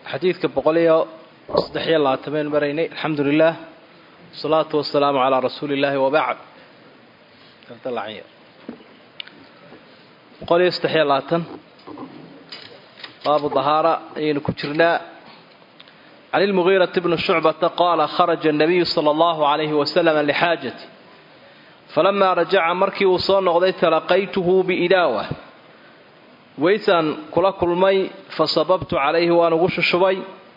حديث كبقوليه استحيا الله تمين مريني الحمد لله والصلاة والسلام على رسول الله وبعد طلع عير بقوليه استحيا الله تن باب الظهارة أين كترنا عن المغيرة بن شعبة قال خرج النبي صلى الله عليه وسلم لحاجتي فلما رجع مركي وصان غضيت لقيته بإداوة ويسان كل مي فصببت عليه وأنا غش شوي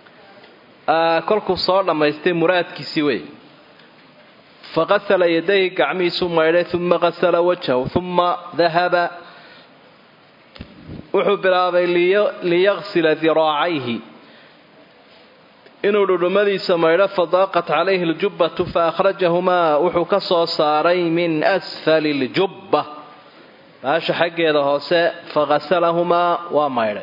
كل صار لما يستي مراد كسوي فغسل يديه قعمي ثم غسل وجهه ثم ذهب وحبر ليغسل ذراعيه إنه لماذا سمير فضاقت عليه الجبة فأخرجهما وحكسوا صاري من أسفل الجبة ماشي حق هذا فغسلهما ومير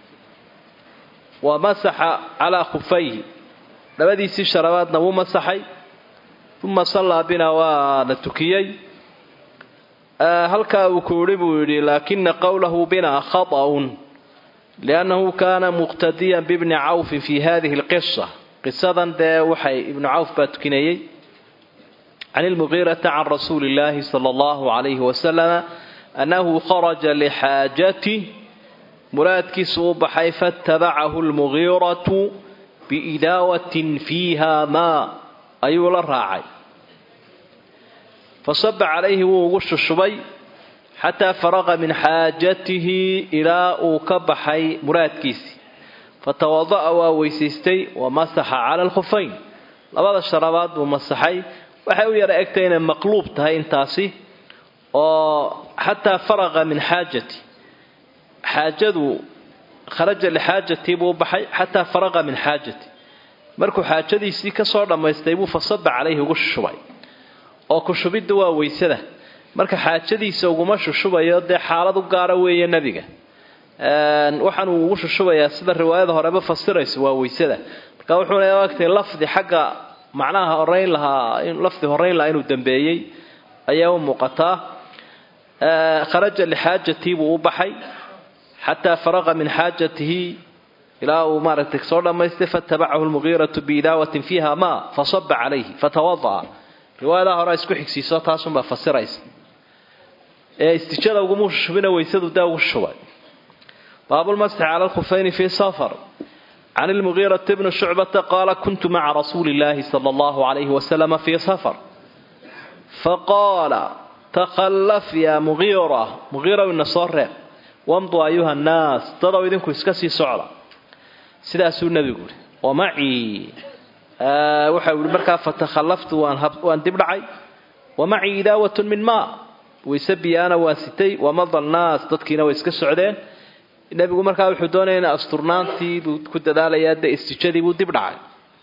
ومسح على خفيه لماذا شربات نمو مسحي ثم صلى بنا ونتكيي هل كاوكوربوا لكن قوله بنا خطأ لأنه كان مقتديا بابن عوف في هذه القصة قصة ده وحي ابن عوف باتكيني عن المغيرة عن رسول الله صلى الله عليه وسلم أنه خرج لحاجته مراد كسوب حي فاتبعه المغيرة بإداوة فيها ماء أيوة الراعي فصب عليه وغش الشبي حتى فرغ من حاجته إلى أكبحي مراد كيسي فتوضأ وويسيستي ومسح على الخفين لبعض الشرابات ومسحي وحاول يرأيكتين مقلوب تهي انتاسي حتى فرغ من حاجتي حاجته خرج لحاجتي بوبحي حتى فرغ من حاجتي مركو حاجتي سيكا صور لما يستيبو فصب عليه غش شوي oo ku shubiddu waa weysada marka xaajadiisa uguma shushubayo de xaalad u gaar ah weeye nabiga waxaan uu ugu shushubayaa sida riwaayada horeba fasirayso waa weysada marka wuxuu leeyahay lafdi xagga macnaha horeyn lahaa in lafdi horeyn la inuu dambeeyay ayaa u muuqataa kharaja li haajati buu baxay hatta faraga min haajatihi ila umarat soo dhamaystay fatabahu al-mughiratu bi dawatin fiha ma fasabba alayhi fatawadda riwaayada hore isku xigsiiso taas uma fasirays istijada ugu mushbina weysadu daa ugu shubay baabul masx ala al-khuffayn fi safar عن المغيرة بن شعبة قال كنت مع رسول الله صلى الله عليه وسلم في سفر فقال تخلف يا مغيرة والنصارى وامضوا أيها الناس تضعوا إذنكم اسكسي سعلا سلاسوا النبي يقول ومعي وحاول مركا فتخلفت وان دبلعي ومعي إداوة من ماء ويسبي أنا واسيتي ومضى الناس تدكينا ويسك السعودين النبي يقول مركا وحدونين أسطرنانتي كنت دالي يد استجدي ودبلعي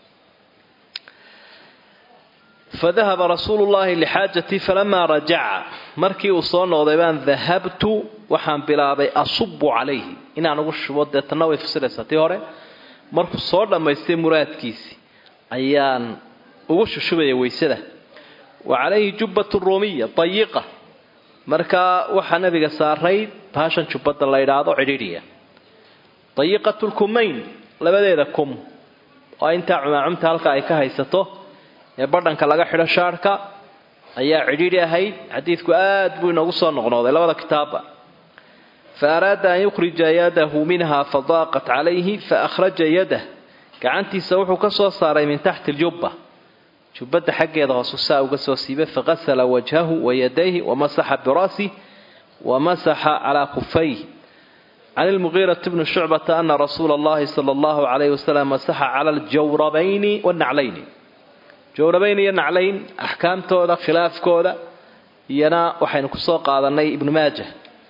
فذهب رسول الله لحاجتي فلما رجع مركي وصلنا وضيبان ذهبت وحان بلابي أصب عليه إن أنا أقول ودى تنوي في سلسة تيوري مركو صور لما يستي مراد كيسي أيان وش شوية ويسده وعليه جبة الرومية طيقة مركا وحنا بيجا ساريد باشن جبة الله يرادو عريرية طيقة الكمين لبدأ لكم وأنت عمت هلك أيكها يسته يبردن كلاجا حدا شاركة أي عريرية هاي حديث قاد بين وصل نغناض لا كتابة فأراد أن يخرج يده منها فضاقت عليه فأخرج يده كعنتي سوحو كسو صار من تحت الجبة جبة حق يضغط الساء وقسو سيبه فغسل وجهه ويديه ومسح براسه ومسح على خفيه عن المغيرة بن شعبة أن رسول الله صلى الله عليه وسلم مسح على الجوربين والنعلين جوربين والنعلين أحكام تودا خلاف كودا ينا وحين كسو قادني ابن ماجه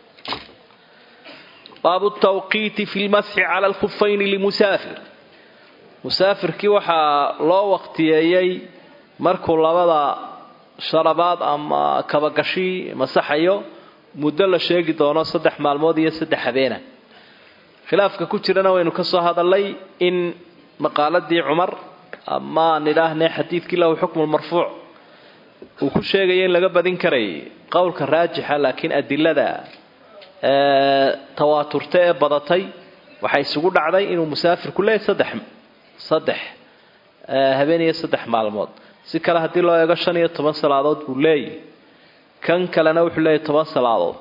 باب التوقيت في المسح على الخفين لمسافر musaafirkii waxa loo waqtiyeeyay markuu labada sharabaad ama kabagashi masaxayo muddo la sheegi doono 3 maalmood iyo 3 habeen khilaafka ku jirana waynu ka soo hadalay in maqaaladii Umar ama nidaahne xadiidkii lahu xukm marfuuc uu ku sheegay in laga badin karay qowlka raajixa laakiin adillada tawaaturta ee badatay waxay isugu dhacday inuu musaafir ku leeyahay saddex habeen iyo saddex maalmood si kale hadii loo eego 15 salaadood buu leeyahay kan kalena wuxuu leeyahay 10 salaadood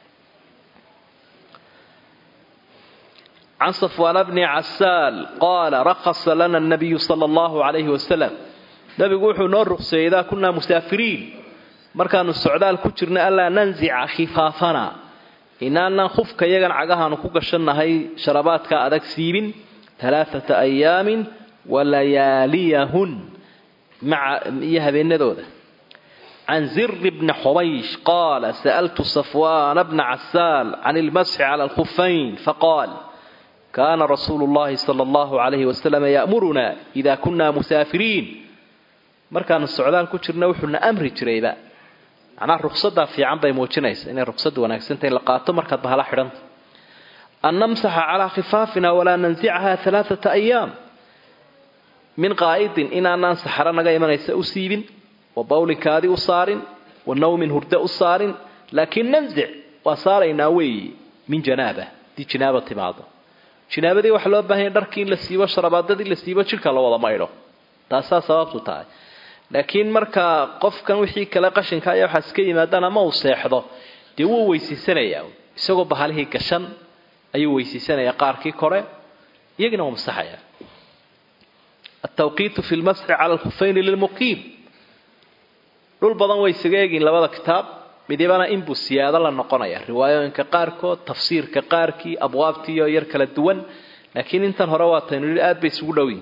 عن صفوان بن عسال قال رخص لنا النبي صلى الله عليه وسلم نبي وحو نور رخصة إذا كنا مسافرين مركان السعداء كترنا ألا ننزع خفافنا إننا نخفك يغن عقاها نكوك الشنة هاي شرباتك أدك سيب 3 أيام ولياليهن مع يهبين ذوذا عن زر بن حويش قال سألت صفوان بن عسال عن المسح على الخفين فقال كان رسول الله صلى الله عليه وسلم يأمرنا إذا كنا مسافرين مركان السعودان كترنا وحنا أمر جريبا أنا الرخصة في عم بيموتشنيس إن الرخصة ونكسنتين لقاطة مركز بها لحرم أن نمسح على خفافنا ولا ننزعها 3 أيام من قائد إن ننسح رنا جايما أسيب وبول كادي أصار والنوم من هرداء أصار لكن ننزع وصار يناوي من جنابه دي جنابة بعضه jinaabadii wax loo baahan dharkii in la siibo sharabaadadii la siibo jirka la wada maydho taasa sababtu tahay laakiin marka qofkan wixii kala qashinka ayaa waxa iska yimaadana ma uu seexdo dee wuu weysiisanaya isagoo bahalihii gashan ayuu weysiisanaya qaarkii kore iyagina waa masaxaya التوقيت في المسح على الخفين للمقيم dul badan way isaga eegin labada kitaab midibana in buu siyaado la noqonaya riwaayooyinka qaarkood tafsiirka qaarkii abwaabtii iyo yar kala duwan laakiin intan hore waa tan aad bay isugu dhawin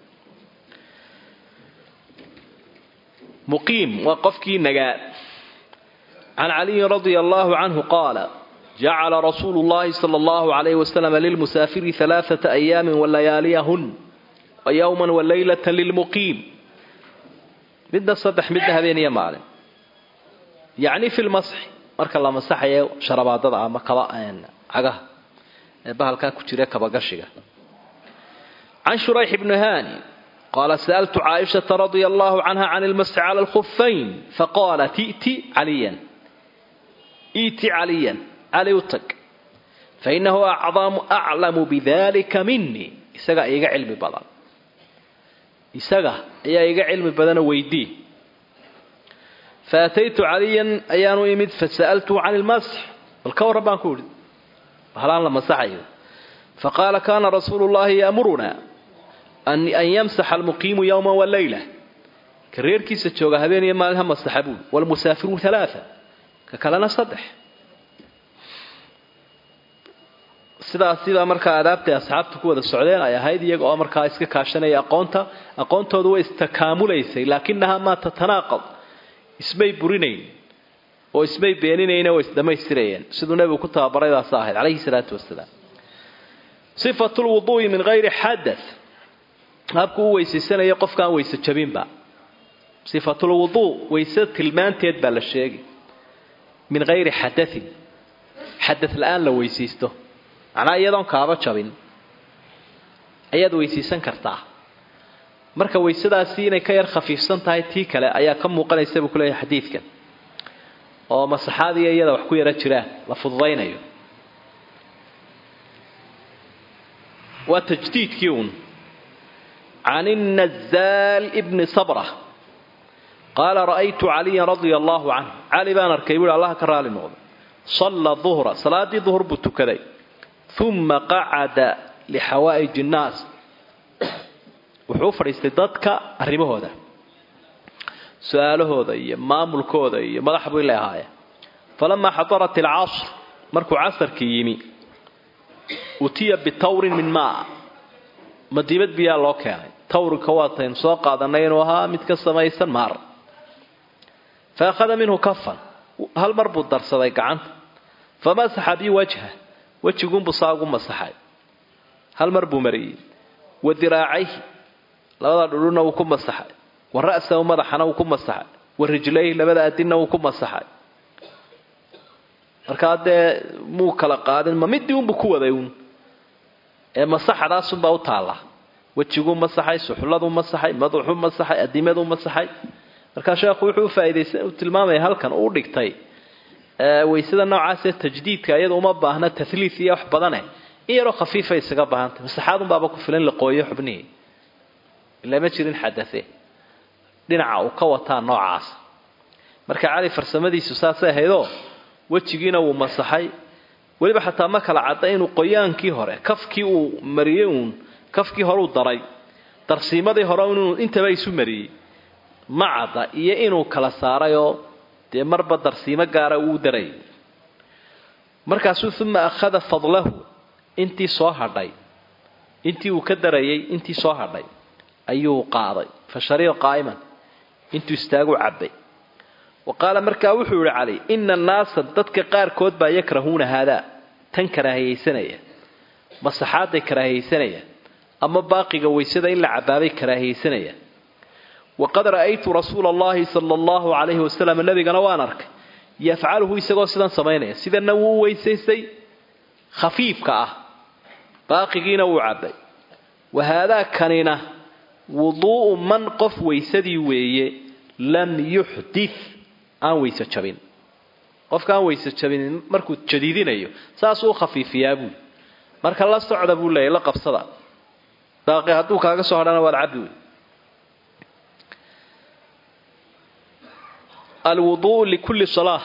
muqiim wa qofkii nagaa عن علي رضي الله عنه قال جعل رسول الله صلى الله عليه وسلم للمسافر 3 أيام ولياليهن ويوما وليلة للمقيم بدنا صدح بدنا هذين يا معلم يعني في المسح marka la masaxayo sharabaadada ama kaba cagaha bahalka ku jira kaba gashiga عن شريح بن هاني قال سألت عائشة رضي الله عنها عن المسح على الخفين فقالت ائتي عليا عليوتك فإنه أعلم بذلك مني إساقا إيقا علمي بدن إساقا إيقا علمي بدن ويدي فأتيت عليا أيان يمد فسألته عن المسح الكورة بانكول هلان لما سعيه فقال كان رسول الله يأمرنا أن يمسح المقيم يوما والليلة كرير كيسة جوغا هذين يما لهم السحبون والمسافرون 3 ككلنا صدح sida marka adaabta asxaabtu ku wada socdeen ay ahayd iyaga oo marka iska kaashanay aqoontoodu way istakaamuleysay laakinaha ma tatanaaqad ismay burinayn oo ismay beeninayna way isdhameystirayeen sidoo nabigu ku tababaray saaxid alayhi salatu wasalaam sifatul wudu'i min ghayri hadath habku weysiisanaya qofkaan weysa jabinba sifatul wudu' weysa tilmaanteed baa la sheegay min ghayri hadath laan la weysiisto ana iyadoo kaaba jabin ayad weysiisan kartaa marka weysadaasi inay ka yar khafiifsan tahay tii kale ayaa ka muuqanaysa buu kuleeyahay xadiidkan oo masaxaadiga iyada wax ku yara jira la fududaynayo wa tajdiidkiun عن النزال ابن صبرة قال رأيت علي رضي الله عنه علي بان اركيبول الله كرالي نوض صلى الظهر صلاة الظهر بتكدي ثم قعد لحوائج الناس وحفر استدادك أرمه هذا سؤاله هذا ماملك هذا مضحب إليه هاي فلما حضرت العصر مركو عصر كيمي أتي بطور من ماء مديبت بيا الله كان طور كواتين سوق هذا نينوها متكسم يسن مار فأخذ منه كفا هل مربوط درس ذيك عنه فمسح بي وجهه وجهكم بصاقم مسحي هل مربو مريد وذراعيه لبدا دلونا وكم مسحي والرأس ومدحنا وكم مسحي والرجليه لبدا أدنا وكم مسحي markaade muu kala qaadin ma midii uu ku wadayun masaxadaas baa u taala wajigu masaxay suxuladu masaxay madaxu masaxay adimadu masaxay marka sheekhu wuxuu faa'iideysay uu tilmaamay halkan uu dhigtay weysada noocaas tajdiidka iyadoo uma baahna tathliith iyo wax badan iyaro khafiifa isaga baahantay masaxaadun baaba ku filan la qooyo xubnihi ila ma jirin xadathee dhinaca uu ka wataa noocaas marka cali farsamadiisu saasay haydo wajigiina uu masaxay waliba xataa ma kala cadda inuu qoyaankii hore kafkii uu mariyay kafkii hore uu daray tarsiimadii hore inuu intaba isu mariyay ma cadda iyo inuu kala saarayo dee marba darsiimo gaara uu daray markaasuu thumma akhadha fadlahu intii soo hadhay intii uu ka darayay intii soo hadhay ayuu qaaday fashariyo qaa'iman intuu istaagu cabay وقال markaa wuxuu yiri cali inna an-naasa dadka qaar kood baa yakrahuuna hada tan karaahiyeysanaya masaxaaday karaahiyeysanaya ama baaqiga weysada in la cabaabay karaahiyeysanaya وقد رأيت رسول الله صلى الله عليه وسلم nabigana waan arkay yafcaluhu isagoo sidan sameeynaya sidana wuu weysaystay khafiifka ah baaqigiina wuu cabay وهذا kanina wudu man qof weysadii weeye lam yuhdith aan weysa jabin qofka aan weysa jabin markuu jadiidinayo saas uu khafiifiyaa buu marka la socda buu leeyahay la qabsada baaqi haduu kaaga soo hadhana wad cabdi الوضوء لكل صلاة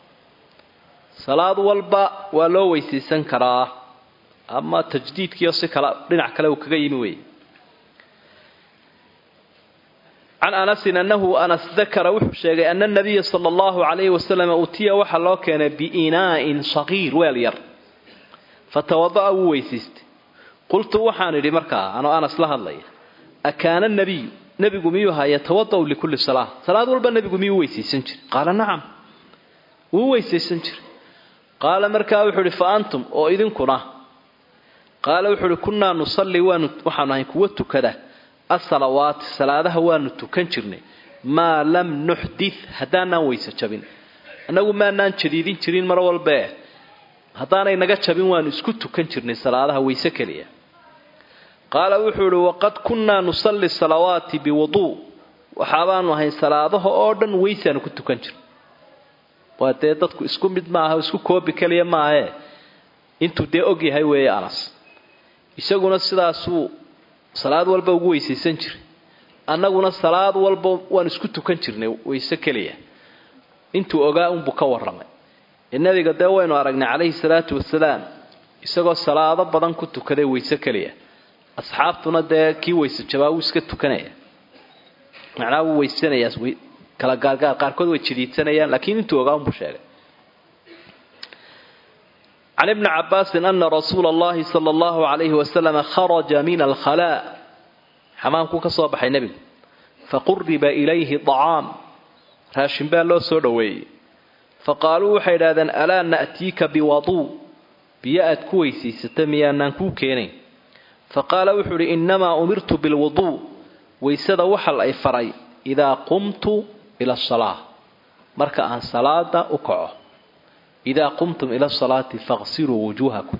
صلاة والبا ولو ويسيسن كرا أما تجديد كيوسي كلا رنع كلا وكغيمي وي عن أنس أنه أنس ذكر وحشي أن النبي صلى الله عليه وسلم أتي وحلو كان بإناء صغير والير فتوضأ ويسيست قلت وحان لمركا أنا أنس لها الله أكان النبي نبي قميوها يتوضأ لكل صلاة صلاة والبا النبي قميو ويسيسن قال نعم ويسيسن قال مركا وحولي فأنتم أو إذن كنا قال وحولي كنا نصلي وحنا كوتو كذا الصلوات صلاة وانتو كنشرني ما لم نحدث هدانا ويسا جبين أنه ما نان شديدين شرين مروا الباء هدانا ينقى جبين وان اسكتو كنشرني صلاة ويسا كليا قال وحول وقد كنا نصلي الصلوات بوضوء وحابان وهي صلاة أوردن ويسا نكتو كنشر واتيتاتكو اسكو مد معها اسكو كوبي كليا معها انتو دي اوغي هاي وي أنس يساقونا السلاسو صلاة والبا ويسيسن جير annaguna salaad walba waan isku tukan jirnay wayse kaliya intuu ogaa un buka waramay nabiga daawayno aragnay kaleey salaatu wasalaam isagoo salaado badan ku tukaday wayse kaliya asxaabtuna kii wayse jabaa uu iska tukanaya macnaa uu waysanaya kala gaargaar qaarkood way jiriidsanayaan laakiin intuu ogaa un buu sheegay عن ابن عباس أن رسول الله صلى الله عليه وسلم خرج من الخلاء حمامكو كصباح النبي فقرب إليه طعام راشم بالله سودوي فقالوا حيرادا ألا نأتيك بوضوء بيأت كويسي ستميا نانكو كيني فقال وحر إنما أمرت بالوضوء ويسد وحل أي فري إذا قمت إلى الصلاة مركا عن صلاة أكعه إذا قمتم إلى الصلاة فاغسلوا وجوهكم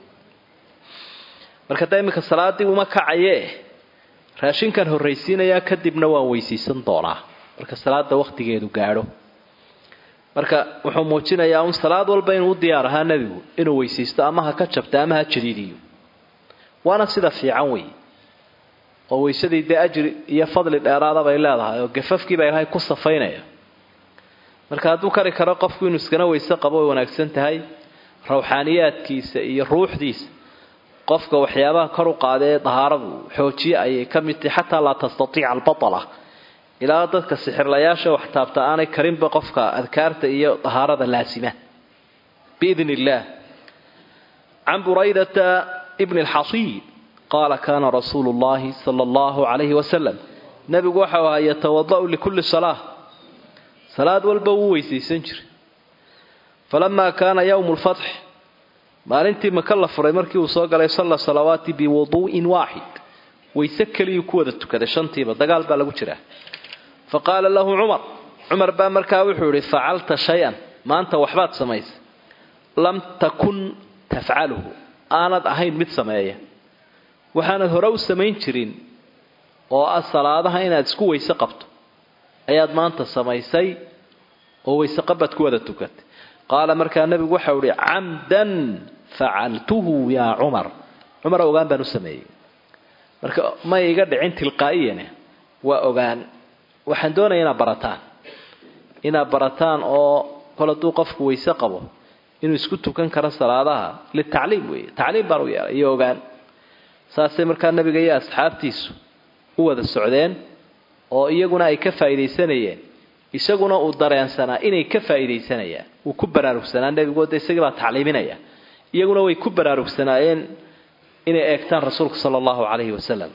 marka daymika salaadii uma kacayee raashinkan horeysiinaya kadibna waa weysiisan doonaa marka salaada waqtigeedu gaaro marka wuxuu muujinayaa in salaad walba inuu diyaar ahaa nabigu inuu weysiisto ama ha ka jabta ama ha jiriidiyo waana sida fiican way oo weysadii ajri iyo fadli dheeraad bay leedahay oo gafafkii bay Ilaahay ku safaynaya marka haduu kari karo qofku inuu iskana weysa qabo way wanaagsan tahay ruuxaaniyaadkiisa iyo ruuxdiisa qofka waxyaabaha kor u qaaday tahaaradu xoojiye ay kamid hatta la tastatiic al-batala ila dadka sixirlayaasha wax taabta aanay karinba qofka adkaarta iyo tahaarada laasima biidnillah عن بريدة ابن الحصيب قال كان رسول الله صلى الله عليه وسلم نبي وحوها يتوضأ لكل صلاة صلاة والبويسي سنجر فلما كان يوم الفتح maalintii makalla furay markii uu soo galay salawaati bi wudu'in waahid waysakali ku wada tukada shantiiba dagaal baa lagu jiraa faqala lahu umar baa markaa wuxuu yiri fa'alta shay'an maanta waxbaad samaysay lam takun taf'aluhu aanad ahayn mid sameeya waxaanad hore u sameyn jirin oo salaadaha inaad isku weysa qabto ayaad maanta samaysay oo weysa qabad ku wada tukatay qaala markaa nabigu waxa uu camdan facaltuhu ya cumar ogaan baan u sameeyay marka ma iga dhicin tilqaa'iyana waa ogaan waxaan doonayaa inaad barataan oo kala duu qofku weyse qabo inuu isku tukan karo salaadaha litacliim weeye tacliim baan u yeelay iyo ogaan saasay markaa nabiga iyo asxaabtiisu u wada socdeen oo iyaguna ay ka faa'iideysanayeen isaguna uu dareensanaa inay ka faa'iideysanayaan uu ku baraarugsanaa nabigu isagii baa tacliiminaya iyaguna way ku baraarugsanaayeen inay eegtaan rasuulka sallallahu alayhi wasallam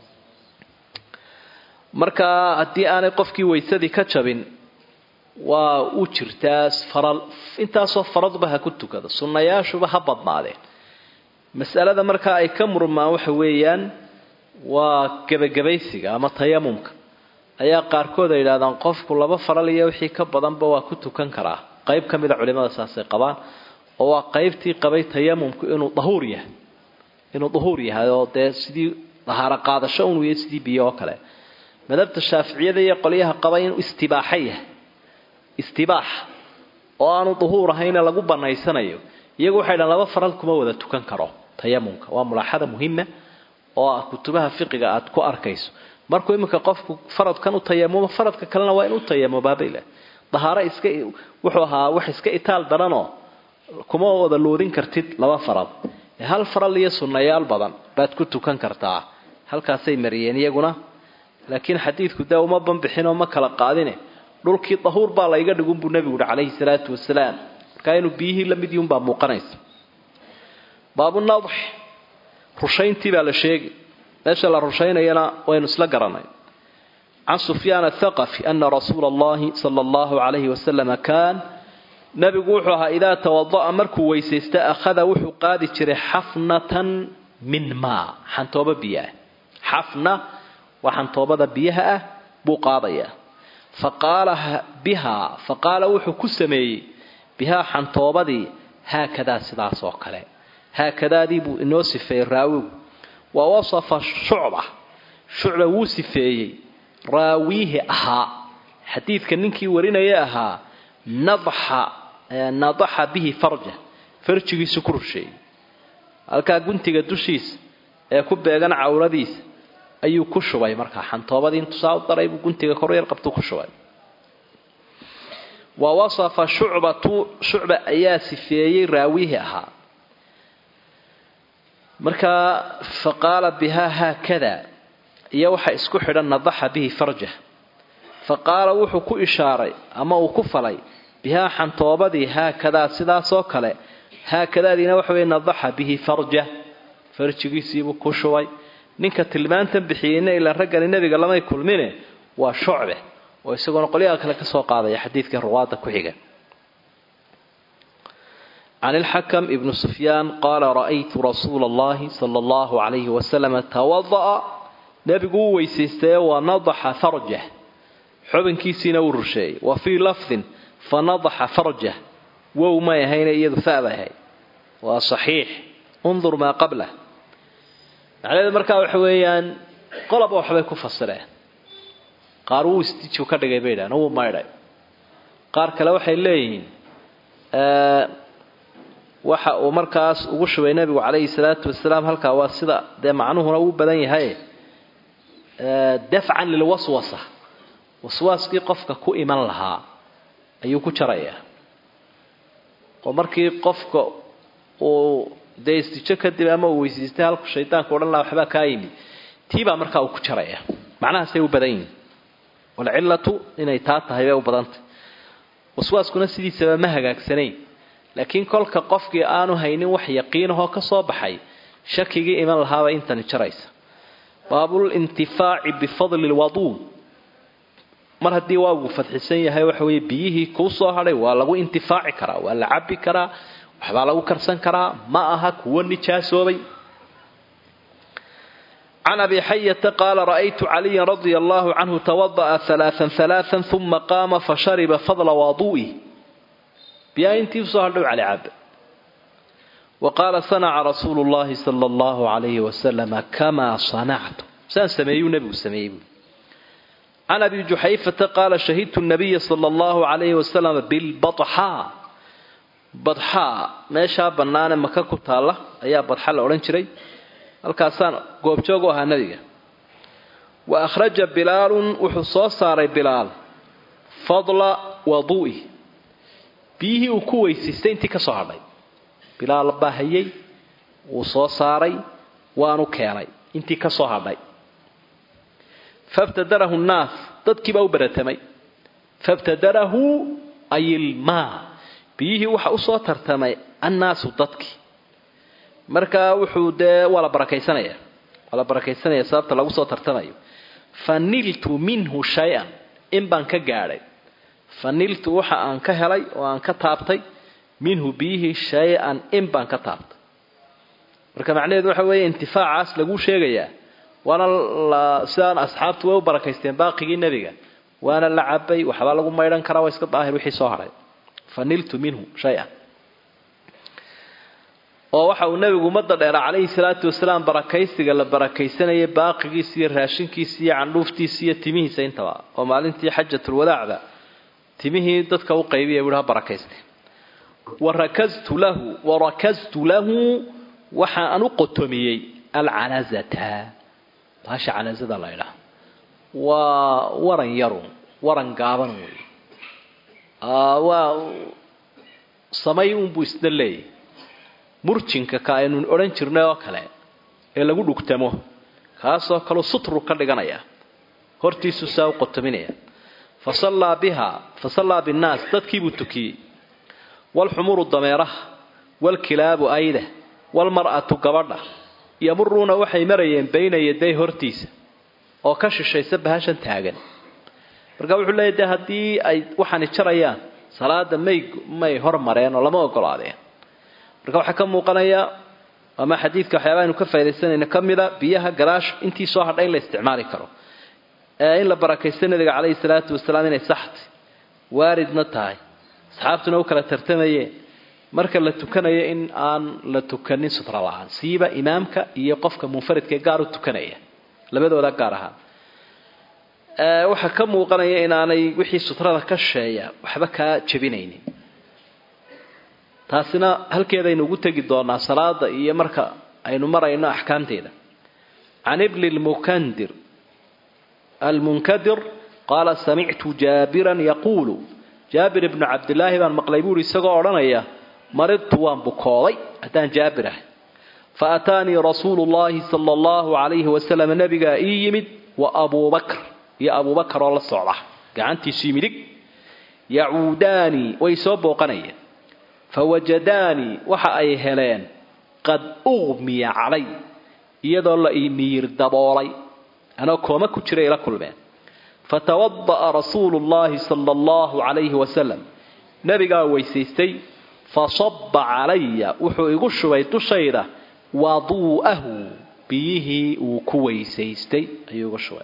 marka haddii aanay qofkii weysadii ka jabin waa u jirtaa intaasoo faradba ha ku tukada sunnayaashuba ha badnaadeen mas'alada markaa ay ka murmaan waxa weeyaan waa gebagabaysiga ama tayamumka ayaa qaarkood ay yidhaahdaan qofku laba faral iyo wixii ka badanba waa ku tukan karaa qayb ka mid a culimada saasay qabaan oo waa qaybtii qabay tayamumku inuu dahuur yahay oo dee sidii dahaaro qaadasho uu yahay sidii biyo oo kale madhabta shaaficiyada iyo qoliyaha qabay inuu istibaax oo aanu dahuur ahayn lagu banaysanayo iyagu waxay dhahan laba faral kuma wada tukan karo tayamumka waa mulaaxada muhiima oo kutubaha fiqiga aad ku arkayso markuu imika qofku faradkan u tayamumo faradka kalena waa inuu tayamumo baabila dahaaro wuxuu ahaa wax iska itaal daranoo kuma wada loodin kartid laba farad hal faral iyo sunnayaal badan baad ku tukan kartaa halkaasay mariyeen iyaguna laakiin xadiidku daa uma banbixin oo ma kala qaadine dhulkii dahuur baa la iga dhigun buu nabigu calayhi salaatu wasalaam marka inuu biyihii la mid yihiin baa muuqanaysa baabu nadh rushayntii baa la sheegay meesha la rushaynayana waynu isla garanay can sufyaan athaqafi ana rasuula allahi sala allahu calayhi wasalama kaan nabigu wuxuu ahaa idaa tawada'a markuu weysaysta akhada wuxuu qaadi jiray xafnatan min maa xantooba biyaah xafna waa xantoobada biyaha ah buu qaadayaa faqaala wuxuu ku sameeyey bihaa xantoobadii haakadaa sidaas oo kale haakadaadii buu inoo sifeeyey raawigu wa wasafa shucba wuu sifeeyey raawiihi ahaa xadiidka ninkii warinaya ahaa nadaxa bihi farjigiisu ku rusheeyey halkaa guntiga dushiisa ee ku beegan cawradiisa ayuu ku shubay markaa xantoobadii intuu saa u daray buu guntiga kor yar qabtuu ku shubay wa wasafa shucba ayaa sifeeyey raawiihi ahaa markaa faqaala bihaa haakada iyo waxa isku xidhan nadaxa bihi farjah faqaala wuxuu ku ishaaray ama uu ku falay bihaa xantoobadii haakadaa sidaasoo kale haakadaadiina waxa weeye nadaxa bihi farjah farjigiisiibuu ku shubay ninka tilmaantan bixiyeyna ilaa raggani nabiga lamay kulmine waa shucbe oo isaguna qolyaha kale ka soo qaadaya xadiidka ruwaada ku xiga عن الحكم ابن سفيان قال رأيت رسول الله صلى الله عليه وسلم توضأ نبقوا ويسيسته ونضح فرجه حبن كيسينا ورشي وفي لفظ فنضح فرجه وما يهين يد ثابه وصحيح انظر ما قبله على المركب حويان قلب وحبي كفصله قارو استيجو كدغاي بيدان هو ما يداي قار كلا waxay leeyihiin waxa uu markaas ugu shubay nabigu calayhi salaatu wasalaam halka waa sida de macnuhuna uu badan yahay dafcan lil waswasa waswaskii qofka ku iman lahaa ayuu ku jaraya oo markii qofka uu deestijo kadib ama uu weysiistay halka shaytaanku oran la waxba ka yimi tiiba markaa uu ku jaraya macnaha say u badan yihiin wal illatu inay taatahay way u badantay waswaskuna sidiisaba ma hagaagsanay laakiin kolka qofkii aanu haynin wax yaqiin ah oo ka soo baxay shakigi iman lahaaba intan jaraysa baabul intifaa'i bi fadli alwudu mar hadii waa uu fadxisan yahay waxa weeye biyihii ku soo haray waa lagu intifaaci karaa waa la cabi karaa waxba lagu karsan karaa ma aha kuwa nijaasoobay عن أبي حية قال رأيت علي رضي الله عنه توضأ ثلاثا ثم قام فشرب فضل وضوئه بيانتي وصهر على عب وقال صنع رسول الله صلى الله عليه وسلم كما صنعت سميو نبي سميو عن أبي جحيفة قال شهدت النبي صلى الله عليه وسلم بالبطحاء badxa meesha banaana maka ku taala ayaa badxa la oran jiray halkaasaan goobjoog u ahaa nabiga wa akhraja bilaal wuxuu soo saaray bilaal fadla wudu'i bihi uu ku weysiistay intii ka soo hadhay bilaal baahayay uu soo saaray waanu keenay intii ka soo hadhay فابتدره الناس dadkii baa u baratamay فابتدره أي الماء بيه waxa u soo tartamay الناس dadkii marka wuxuu wala barakaysanaya sababta lagu soo tartamayo faniltu minhu shay'an in baan ka gaaray faniltu waxa aan ka helay oo aan ka taabtay minhu bihi shay'an in baan ka taabtay marka macnaheedu waxa weeye intifaacaas lagu sheegayaa وانا سان اصحابته way u barakaysteen baaqigi nabiga waana la cabay waxba lagu meeran kara way iska daahir wixii soo haray faniltu minhu shay'an oo waxa uu nabigu madda dheer kaleey salaatu wasalaam barakaysiga la barakaysanay baaqigiisa iyo raashinkiisa iyo candhuuftiisa iyo timihiisa intaba oo maalintii xajjatul wadaacda timihii dadka u qaybiyay wada barakaystay warakaztu lahu waxa aanu qotomiyay al'anazata هاشا على زد الله إله ورن يرون ورن قابن وصميون بوستلي مرتشنك كائنون أورنجرنا وكله إلا قد اكتموه خاصة كلو سطر كردغانيا هرتي سوساو قطمينيا فصلى بالناس تدكيب التكي والحمور الضميرة والكلاب أيده والمرأة قبرده يمرون waxay marayeen bayna yaday hortiisa oo ka shisheeysa bahashan taagan marka wuxuu leeyahay hadii ay waxaan jarayaan salaada may hormareen oo lama ogolaadeen marka waxa ka muuqanaya ama xadiidka waxyaabaha inuu ka faa'iideysanayna kamida biyaha garaash intii soo hadhay in la isticmaali karo in la barakaysto nabiga kaleey salaatu wasalaam inay saxti waaridna tahay asxaabtuna u kala tartamayeen marka la tukanayo in aan la tukanin sutra la'aan siiba imaamka iyo qofka munfaridka gaar u tukanaya labadooda gaar ahaan waxa ka muuqanaya in aanay wixii sutrada ka sheeya waxba ka jabinaynin taasina halkeeda inuu ugu tagi doonaa salaada iyo marka aynu marayno ahkaamteeda an ibn al-munkadir qala sami'tu jabiran yaqulu jabir ibn abdullah ibn maqlaybur isagoo oranaya مرضت وان بكوضي أتان جابره فأتاني رسول الله صلى الله عليه وسلم نبي إيمد وأبو بكر يا أبو بكر الله الصعبة قعنتي سيمدك يعوداني ويسوبوا قنية فوجداني وحا أي هلان قد أغمي علي يدو الله إيمير دبولي أنا كوما كتري لكل بان فتوضأ رسول الله صلى الله عليه وسلم نبي ويسيستي فصب علي وحو يغشوي دشيده وضوءه به وكويسيستي ايو غشوي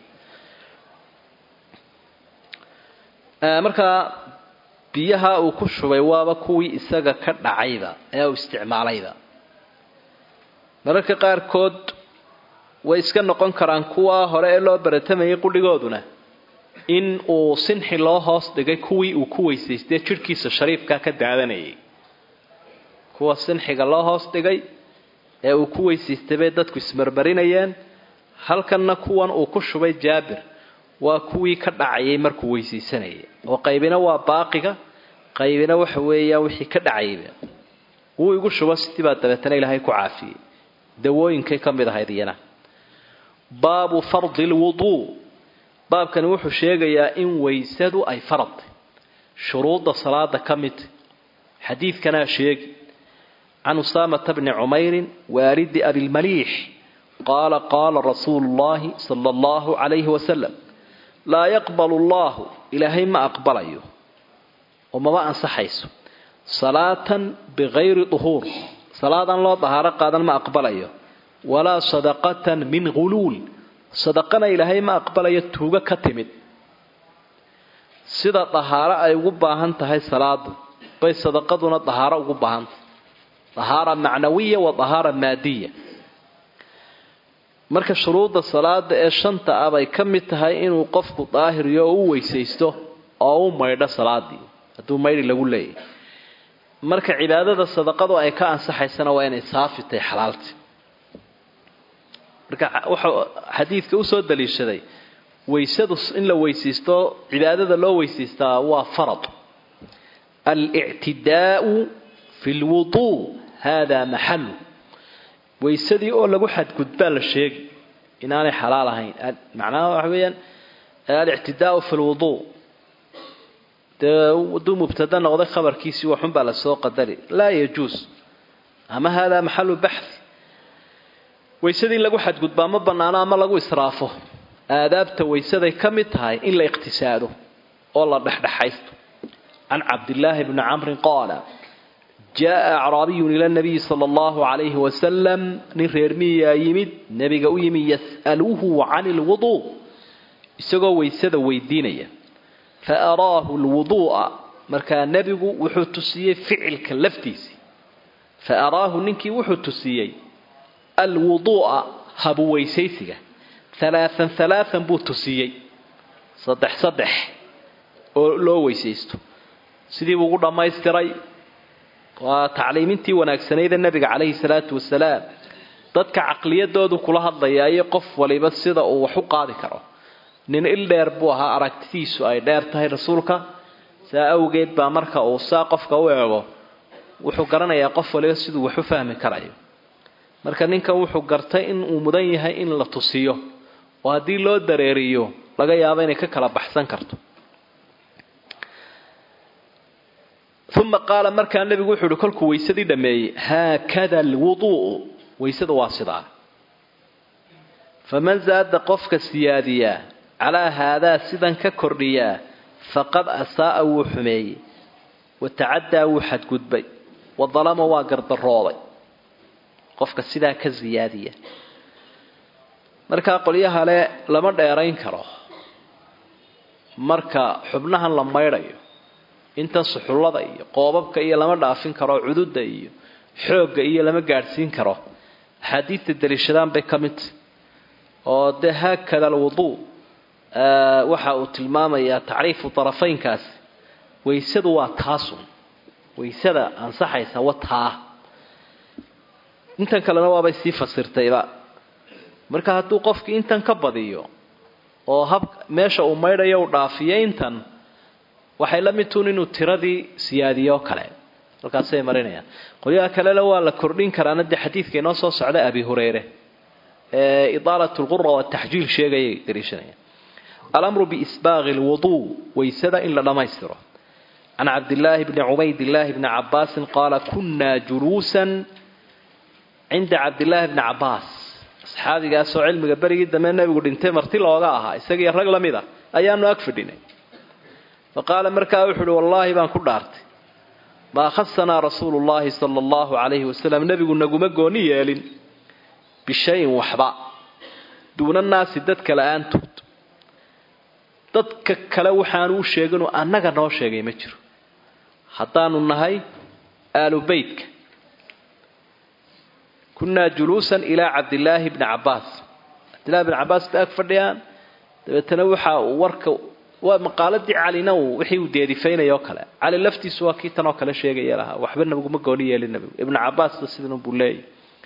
marka biyaha uu ku shubay waaba kuwii isaga ka dhacayda ee uu isticmaalayda marka qaar kood way iska noqon karaan kuwa hore ee loo baratamay qudhigooduna in uu sinxi loo hoos dhigay kuwii uu ku weysaystay jirkiisa shariifka ka daadanayay kuwa sinxiga loo hoos dhigay ee uu ku weysiistay dadku ismarmarinayeen halkanna kuwan uu ku shubay jaabir waa kuwii ka dhacayay markuu weysiisanayay oo qaybina waa baaqiga qaybina waxa weeyaa wixii ka dhacayay uu igu shubo sidiba dabeetana ilaahay ku caafiyay dawooyinkay kamid ahayd iyana baabu fardil wudu baabkan wuxuu sheegayaa in weysadu ay farad shuruuda salaada kamid xadiidkana sheegi عن أسامة بن عمير وارد أبي المليح قال رسول الله صلى الله عليه وسلم لا يقبل الله إلهي ما أقبله وما أنصحيس صلاة بغير طهور صلاة الله طهارة قادم ما أقبله ولا صدقة من غلول صدقنا إلهي ما أقبله توقع كتمد سيدة طهارة أي قباهن تهي صلاة بس صدقتنا طهارة قباهن طهارة معنوية وطهارة مادية marka shuruuda salaada ee shanta ah ay kamid tahay inuu qofku daahir iyo uu weysaysto oo uu maydho salaadii haduu maydhi lagu leeyahay marka cibaadada sadaqadu ay ka ansaxaysana waa inay saafitay xalaalti marka waxa xadiidka uu soo daliishaday weysadu in la weysiisto cibaadada loo weysiistaa waa farad al-i'tidaa'u fi al-wudu' hada mahallu weysadii oo lagu xadgudbaa la sheegay inaanay xalaal ahayn macnaha waxa weeyaan al-i'tidaa'u fi al-wudu' wudu mubtada noqday khabarkiisii waxun baa la soo qadari laa yajuus ama hada mahallu bahth weysadii lagu xadgudbaa ma banaana ama lagu israafo aadaabta weysaday kamid tahay in la iqtisaado oo la dhaxdhaxaysto an abdullah ibn amr qala jaa a'rabiy ila nabiy sallallahu alayhi wa sallam ni reermiya yimid nabiga u yimi yasaluhu 'an al-wudu isagoo weysada weydiinaya fa araahu al-wudu'a marka nabigu wuxuu tusiyay ficilka laftiisi fa araahu ninkii wuxuu tusiyay al-wudu'a habu weysaysiga ثلاثا buu tusiyay saddex oo loo weysaysto sidii uu ugu dhameystiray waa tacliimintii wanaagsaneyd nabiga kaleey salaatu wasalaam dadka aqliyadoodu kula hadlayay qof waliba sida uu wax u qaadi karo nin il dheer buu ahaa aragtidiisu ay dheer tahay rasuulka saa awgeed baa marka uu saa qofka u eego wuxuu garanayaa qof waliba siduu wax u fahmi karayo marka ninka wuxuu gartay in uu mudan yahay in la tusiyo oo hadii loo dareeriyo laga yaabo inay ka kala baxsan karto ثم قال marka nabigu wuxuu kulku weysadii dhameeyay haakada alwudu weysada waa sidaa faman zaada qofka siyaadiya ala hada sidan ka kordhiya faqad asaa wa xumeey wa taadda wa xadgudbay wa dhalama wa gardarooday qofka sidaa ka ziyaadiya marka qoliyaha lama dheerayn karo marka xubnahan la maydhayo inta suxullada iyo qoobabka iyo lama dhaafin karo cududa iyo xooga iyo lama gaarsiin karo xadiidta daliishadaan bay kamid oo hakada alwudu waxa uu tilmaamayaa tacriifu tarafaynkaas weysadu waa taasu weysada ansaxaysa wataa intan kalena waa bay sii fasirtayba marka hadduu qofki intan ka badiyo oo hab meesha uu maydhayo u dhaafiyo intan waxay la mid tuun inuu tiradii siyaadiyo kale halkaas ay marinayaan qoliyaha kale waa la kordhin karaan hadii xadiidka inoo soo socda abi hurayre idaalatu al-ghurra wa tahjiil sheegay dariishanaya al-amru bi isbaghi al-wudu waysada in la dhamaystiro an abdullah ibn ubaydillah ibn abbas qala kunna julusan inda abdullah ibn abbas asxaabigaas oo cilmiga barigii dambe nabigu dhintay marti looga ahaa isaga rag lamida ayaanu ag fadhinay فقال مركا وحده والله بان كدارت ما خصنا رسول الله صلى الله عليه وسلم نبي نغما غوني يلين بشيء وحبا دون الناس ددك لان توت ددك kale waxaan u sheegano anaga noo sheegay ma jiro hadaanu nahay aalu baytka kunna julusan ila abdullah ibn abbas abdullah ibn abbas taag fadhiyaan dabeetana waxa warka ومقالدي علينا وحي وديريفينيو kale علي laftiisu waa kii tan oo kale sheegay laha waxba nabigu ma gooni yeelin nabigu ibn abbas sidoo buulay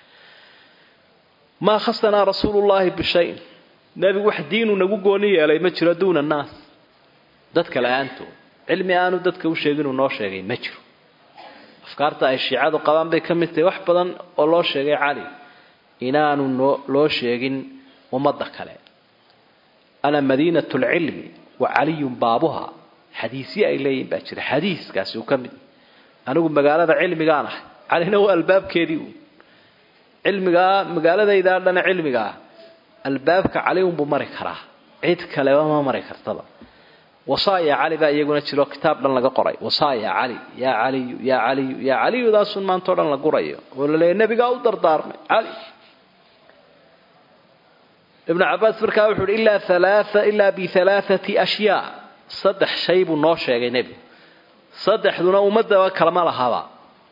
ma khasana rasuulullah bishay nabigu wax diinu nagu gooni yeelay ma jiro duuna naas dadka laanto cilmi aanu dadka u sheegin oo noo sheegay ma jiro afkaarta ay shiicadu qabaan bay kamid wax badan oo loo sheegay cali inaanu loo sheegin umada kale ana madinatul ilmi وعلي بابها حديثي أي لين باكر حديث كاسو كمل أنا أقول مقالة علمي قانا علينا هو الباب كيديو علمي قا مقالة إذا لنا علمي قا الباب كعليهم بمرك راه عيد كلام ما مرك طبعا وصايا علي بقى يقولون تشلو كتاب لنا قرأي وصايا علي يا علي يا علي يا علي وذا سن ما انتظر لنا قرأي ولا لي النبي قاو دردار علي ابن عباس فركا وحول إلا بثلاثة أشياء صدح شيب النوشة يا نبي صدح دون أمد وكلام لها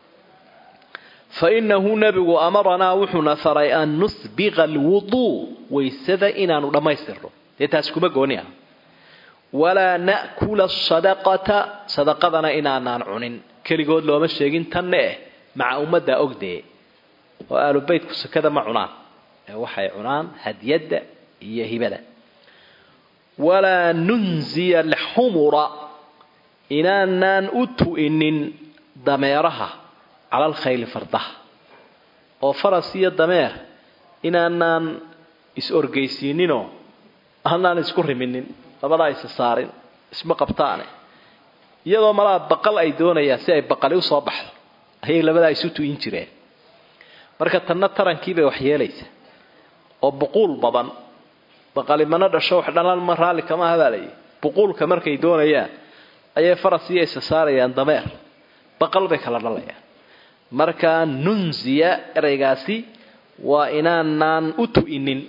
فإنه نبي أمرنا وحنا ثري أن نسبغ الوضوء ويسد إنا لما يسره يتاسكم قونيا ولا نأكل الصدقة صدقتنا إنا نعنن keligood looma sheegin tanne maca ummadda ogdee oo aalu baydku sakada ma cunaan waxay cunaan hadiyada iyo hibada wala nunziya al-humura inaanan utu'inin dameeraha cala al-khayl fardaha oo faras iyo dameer inaanan is-orgeysiinino aanan isku riminin labada is saarin isma qabtaane iyadoo malaa baqal ay doonayaan si ay baqali u soo baxdo ayay labada isu tu'in jireen marka tanna tarankii bay wax yeelaysa oo buqul badan baqali mana dhasho wax dhalan ma raali kama hadalay buqulka markay doonayaan ayay faras iyo is saarayaan dameer baqal bay kala dhalayaan marka nunziya ereygaasi waa inaanan utu'inin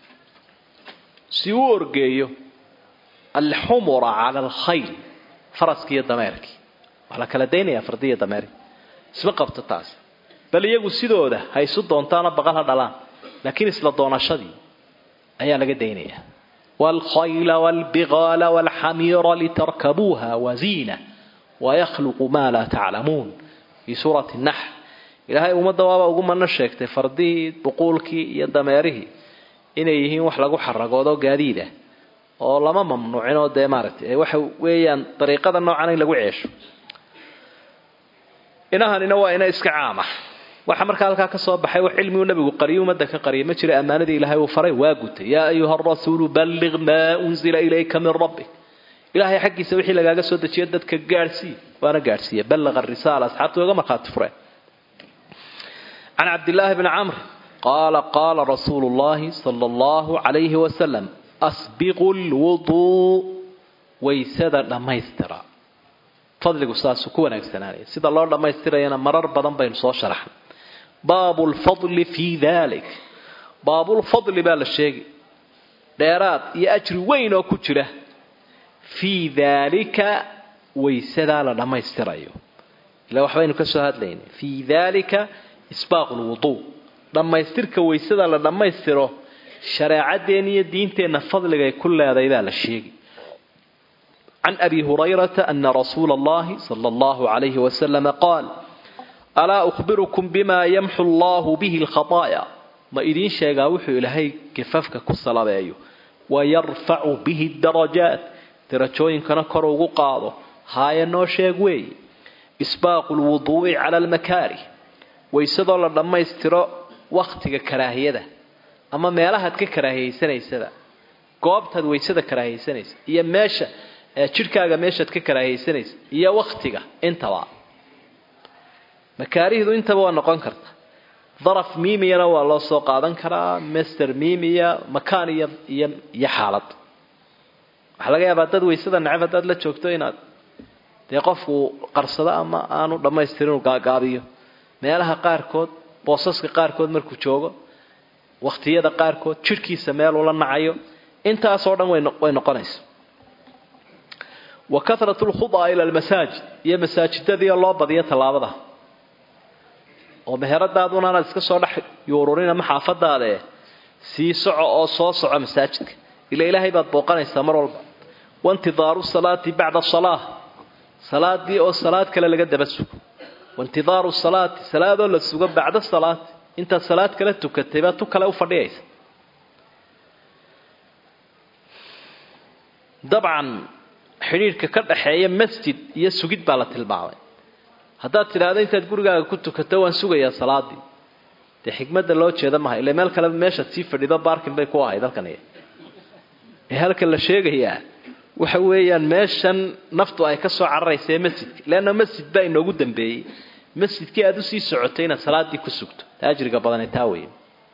si uu orgeeyo al-humura ala al-khayl faraski iyo dameerki wala kala deynaya fardiya dameeri isma qabto taas bal iyagu sidooda hay isu doontaana baqal ha dhalaan laakiin isla doonashadii ayaa laga deynaya wal khayla wal bighala wal hamira litarkabuha wa zina wa yakhluqu ma la ta'lamun fi surati an-nahl ilaahay umada waaba ugu manna sheegtay fardii buqulki iyo dameerihi inay yihiin wax lagu xaragoodo gaadiida oo lama mamnuucin oo deemaartay waxa weeyaan dariiqada noocan in lagu ceesho inahanina waa ina iska caama waxa marka halka ka soo baxay wax cilmi uu nabigu qariyo umada ka qariyo ma jira amaanadii ilaahay uu faray waa gutay ya ayuha ar-rasuul balligh ma unzila ilayka min rabbik ilaahay xaqiisa wixii lagaaga soo dajiyay dadka gaarsi waana gaarsiye balligh ar-risala asxaabtooda markaa tufreen عن عبد الله بن عمرو قال رسول الله صلى الله عليه وسلم أسبغوا الوضوء ويسد لمايسترا فضل أستاذ سكون أكسناني سيد الله لمايسترا ينا مرر بدن بين صو شرح باب الفضل في ذلك باب الفضل بالشيء ديرات يأجر وين وكتره في ذلك ويسد لمايسترا لو حبينا كسهاد لين في ذلك إسباغ الوضوء لما يسترك ويسدا لما يستره شريعتنا دينتنا فضل كل هذا إذا الشيء عن أبي هريرة أن رسول الله صلى الله عليه وسلم قال ألا أخبركم بما يمحو الله به الخطايا ما إذن شيء وحي إلهي كفافك كالصلاة بأيه ويرفع به الدرجات ترى كان كرو قاضو هاي النوع شيء إسباغ الوضوء على المكاره ويسدوا لما يستروا وقتك كراهية أما مالها كراهية سنة قابتها ويسدا كراهية سنة هي ماشى شركة ماشى كراهية سنة هي وقتك أنت وا مكاره ذو أنت وا نقنكرت ظرف ميمية لو الله سوق عدن كرا مستر ميمية مكانية يحالط حلاقة يا بدد ويسدا نعفت أدلة شوكتين يقفوا قرصدا أما أنا لما يسترون قاضيه meelaha qaarkood boosaska qaarkood markuu joogo waqtiyada qaarkood jirkiisa meel ula nacayo intaas oo dhan way noqonaysaa wa kathratul khudaa ila al masajid ya masaajidada loo badiyo talaabada oo meheradaaduna aad iska soo dhax yoororina maxaafadaade si soco oo soo soco masaajidka ila ilaahay baad booqanaysaa mar walba wantidaaru salaati ba'da salaah salaadii oo salaad kale laga dabasugo وانتظار الصلاة صلاة ولا السجود بعد الصلاة أنت صلاة كلا تكتبها تكلا وفريس طبعا حرير ككرد حياة مسجد يسجد بالة البعض هذا ترى هذا أنت تقول كنت كتوان سجى يا صلاة دي حكمة الله شيء ده ما هي لما الكلام ماشى تصير إذا باركن بيكوا هذا كان هذا كل شيء هي وحويا ماشان نفطو أي كسر عرّيس مسجد لأنه مسجد باين وجودا بي مسجد كي أدوسي سعتين صلاة دي كسكت تأجر قبضان تاوي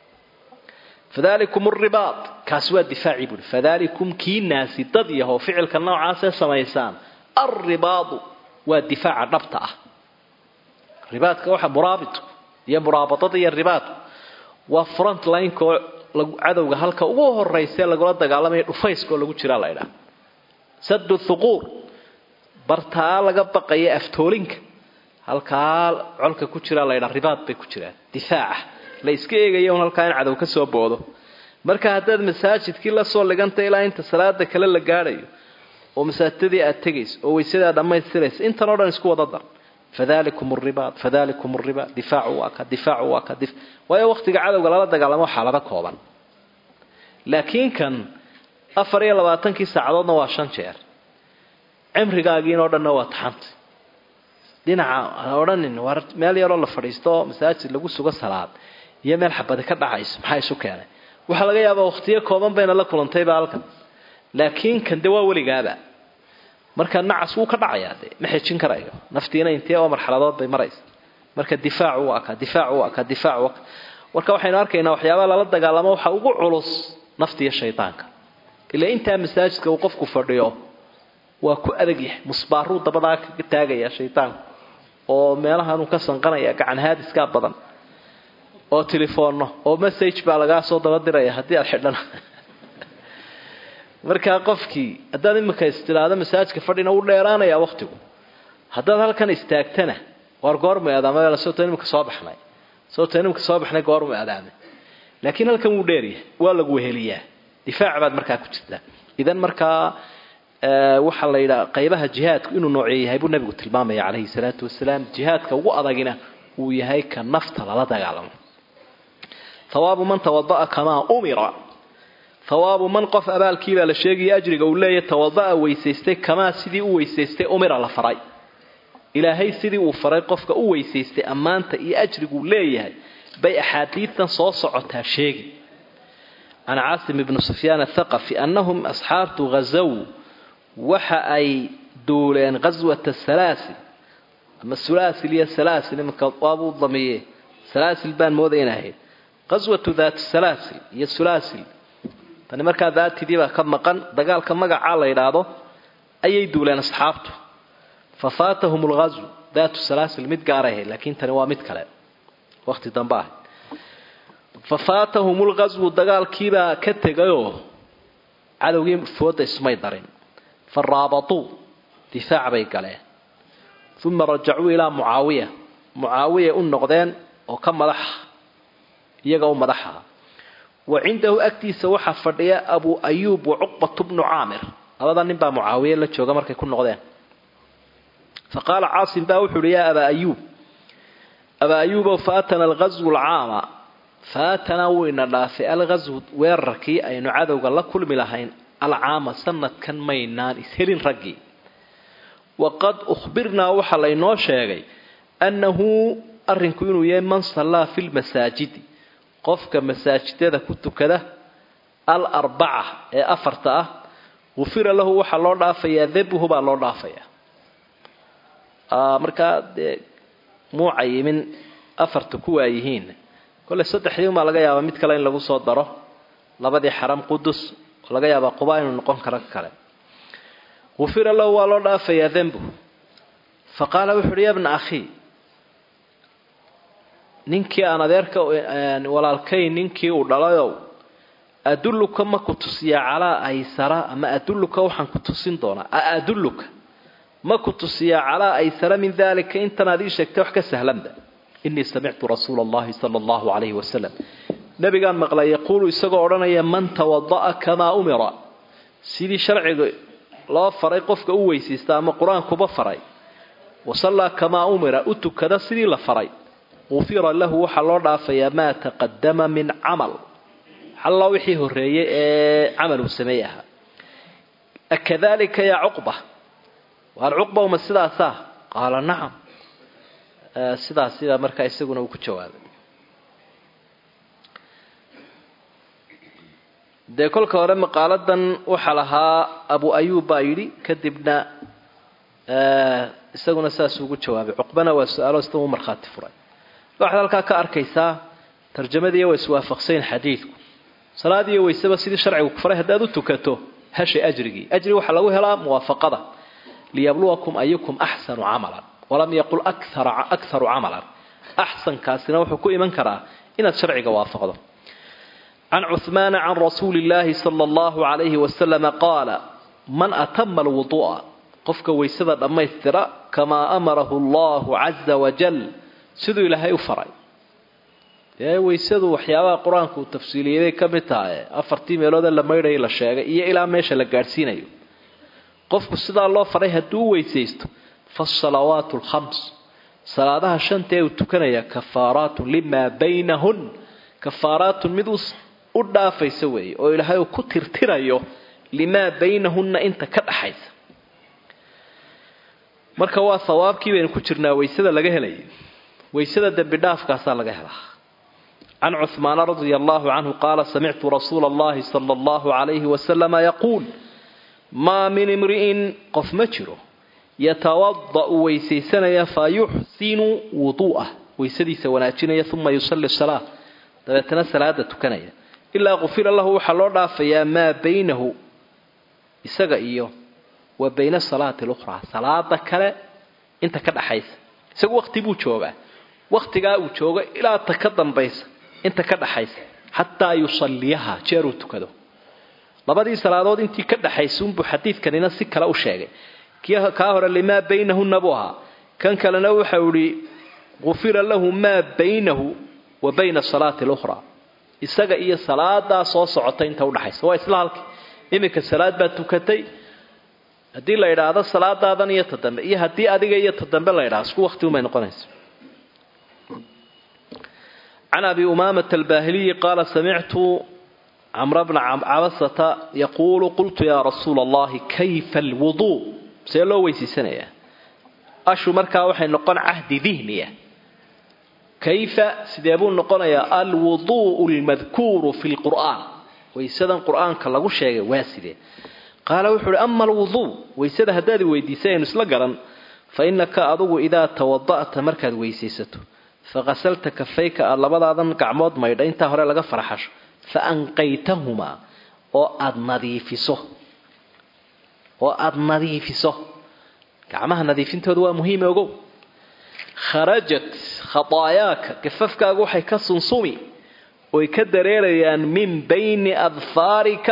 فذلكم الرباط كاسوا الدفاع يقول فذلكم كي ناس تضيه فعل كالنوع عاسى سمايسان الرباط والدفاع الربطة رباط كوحة مرابط يا مرابطة يا الرباط وفرنت لاين كو عدو هالك وهو الرئيسية لقول دقالما يفايس كو لقول شرا لايلا سد الثقور برتال laga baqay aftoolinka halka culka ku jira la yiraahdo ribaad bay ku jiraan difaac la iska eegayo halka in cadow ka soo boodo marka hadad masaajidkii la soo liganta ilaa inta salaada kale la gaarayo oo masaajidii aad tagays oo weysada dhameystiraysa inta oo dhan isku wada dar fadalikum الriba difaacu waa ka waayo waqtiga cadowga lala dagaalamo xaalado kooban laakiin kan 24 saacadoodna waa 5 jeer cimrigaagiina oo dhanna waa taxanta dhinaca odhanin war meel yar oo la fadhiisto masaajid lagu sugo salaad iyo meel xabad ka dhacayso maxay isu keenay waxa laga yaabaa waqtiyo kooban bayna la kulantay baalkan laakiin kan waa waligaaba marka nacas uu ka dhacayaa ma xijin karayo naftiina intee oo marxaladood bay maraysaa marka difaacu waa ka warka waxaynu arkaynaa waxyaabaha lala dagaalamo waxa ugu culus naftiya shaytaanka ilaa inta masaajidka uu qofku fadhiyo waa ku adag yahay musbaaru dabada ka taagaya shaytaanku oo meelahan uu ka sanqanaya gacan haadiska badan oo telefoonno oo message baa laga soo daba diraya hadii aad xidhan marka qofkii hadaad imika istiraada masaajidka fadhina uu dheeraanaya waqtigu hadaad halkan istaagtana war goorma aadama la soo taanimka soo baxnay goorma aadama laakiin halkan uu dheeriya waa lagu weheliyaa difaac baad markaa ku jirtaa idan markaa waxa la yiraahdaa qaybaha jihaadku inuu nooceeyo yahay buu nabigu tilmaamay calayhi salaatu wasalaam jihaadka ugu adagina uu yahay ka nafta la dagaalamo thawaabu man tawaddaa kama umira thawaabu man qaf abaalkiiba la sheegay ajriga uu leeyahay tawaddaa weysaystay kama sidii uu weysaystay umira la faray ilaahay sidii uu faray qofka uu weysaystay amaanta iyo ajrigu leeyahay bay ahadiithan soo socotaa sheegi عن عاصم بن سفيان الثقفي أنهم أصحاب غزو وحأي دولين غزوة السلاسل أما السلاسل هي السلاسل من كطابو الضمية سلاسل بان موذين هي غزوة ذات السلاسل هي السلاسل فنمركا ذات ديبا كم مقن دقال كم مقع على إرادة أي دولين أصحابته ففاتهم الغزو ذات السلاسل متقاره لكن تنوى متكلا وقت دنباه ففاتهم الغزو دقال كيبا كتغيو عدوين فوت اسمي دارين فالرابطوا دفاع بيقاليه ثم رجعوا إلى معاوية النقدين وكم مدح يقوا مدحها وعنده أكتي سوحة فردية أبو أيوب وعقبة بن عامر هذا نبا معاوية اللي تشوغا مركا يكون نقدين فقال عاصم باوحوا يا أبا أيوب فاتنا الغزو العام فاتنا وينرافي الغزو ويركي أي نعادو قال كل ملاهين العام سنة كان مينان إسهرين رقي وقد أخبرنا وحلينا شيئا أنه أرنكوينو يمن صلى في المساجد قفك مساجد هذا كنت كذا الأربعة أفرطة غفر له وحلو رافيا ذبه بالله رافيا مركا مو عيمن أفرتكوا أيهين كل صدح يوم laga yaaba mid kale in lagu soo daro labadii xaram qudus laga yaaba qubaa inuu noqon karo kale غفر له والله dhaafay dhanbu faqala wuxuu ibn akhi ninkii aan adeerka walaalkay ninkii uu dhalayo adulluka ma ku tusiya ala aysara ama adulluka waxaan ku tusin doonaa adulluka ma ku tusiya ala aysara min dalika inta naadi sheegtay wax ka sahlanba إني سمعت رسول الله صلى الله عليه وسلم نبي قال مقلا يقول يسقى أرنا من توضأ كما أمر سيدي شرعي لا فرق قفك أويس يستعمل قرآن كبا فري وصلى كما أمر أتو كذا سيدي لفري غفر له وحلال فيا ما تقدم من عمل حلا وحيه الرئي عمل سميها أكذلك يا عقبة والعقبة ومسلاسة قال نعم sida marka isaguna uu ku jawaabay de kolka hore maqaaladan waxa lahaa Abu Ayyub bayri kadibna isaguna saas ugu jawaabay Uqbana waa su'aalo isagoo marxaati furay waxa halka ka arkaysa tarjumadii way iswaafaqseen xadiidku salaadii way saba sidii sharcigu ku faray hadaad u tukato hashi ajri waxa lagu helaa muwaafaqada liyabluwakum ayyukum ahsanu amalan ولم يقل أكثر عملا أحسن كاسنا وحكو إيمان كرا إن الشرع وافقه عن عثمان عن رسول الله صلى الله عليه وسلم قال من أتم الوضوء قفك ويسد أما يسترى كما أمره الله عز وجل سدو إلهي وفرعي يا ويسد وحياة قرآنك وتفصيلي كمتاع أفرتي ميلودا لما يرى إلى الشيء إيا إلى ميشا لقارسين قفك السدى الله فرعي هدو ويسيستو فالصلوات الخمس salaadaha shantee uu tukanaya kafaaraatu lima baynahun kafaaraatun mid u dhaafaysa weeye oo ilaahay uu ku tirtirayo limaa baynahunna inta ka dhaxaysa marka waa sawaabkii baynu ku jirnaa waysada laga helayay waysada dambi dhaafkaasaa laga helaa عن عثمان رضي الله عنه قال سمعت رسول الله صلى الله عليه وسلم يقول ما من امرئ قف مجره يتوضأ ويسيسنا فيحسن وضوءه ويسدي سوناجنا ثم يصلي الصلاة دبتنا صلاة تكنيا إلا غفر له وحلونا فيا ما بينه إسقائيه وبين الصلاة الأخرى صلاة كلا أنت كذا حيث سو وقت بوجوبه وقت جاء وجوبه إلى تقدم بيس أنت كذا حيث حتى يصليها جرو تكذو لبدي صلاة أنت كذا حيثون بحديث كنا سكلا وشيء كاهر اللي ما بينه النبوها كان كلا نوح حولي غفر له ما بينه وبين الصلاة الأخرى إسقائيه صلاة صوصعتين تولى حيث هو إسلامك إمك الصلاة بتوكتي هدي لا يرادا صلاة هذا يتدمر إيه هدي أديك يتدمر لا يرادا سكو وقت ما ينقنس عن أبي أمامة الباهلي قال سمعت عمرو بن عبسة يقول قلت يا رسول الله كيف الوضوء سيلو ويسي سنة أشو مركا وحي نقن عهد ذهنية كيف سيدابون نقن يا الوضوء المذكور في القرآن ويسدن القرآن كالله شيء واسده قال وحر أما الوضوء ويسد هداد ويديسين سلقرا فإنك أضو إذا توضأت مركز ويسيسته فغسلت كفيك اللبضاً كعمود ميدا انت هوري لغا فرحش فأنقيتهما وأد نظيفسه كعمها نظيفين تودوا مهمة وقو خرجت خطاياك كففك أقوحي كالصنصومي ويكدريريان من بين أظفارك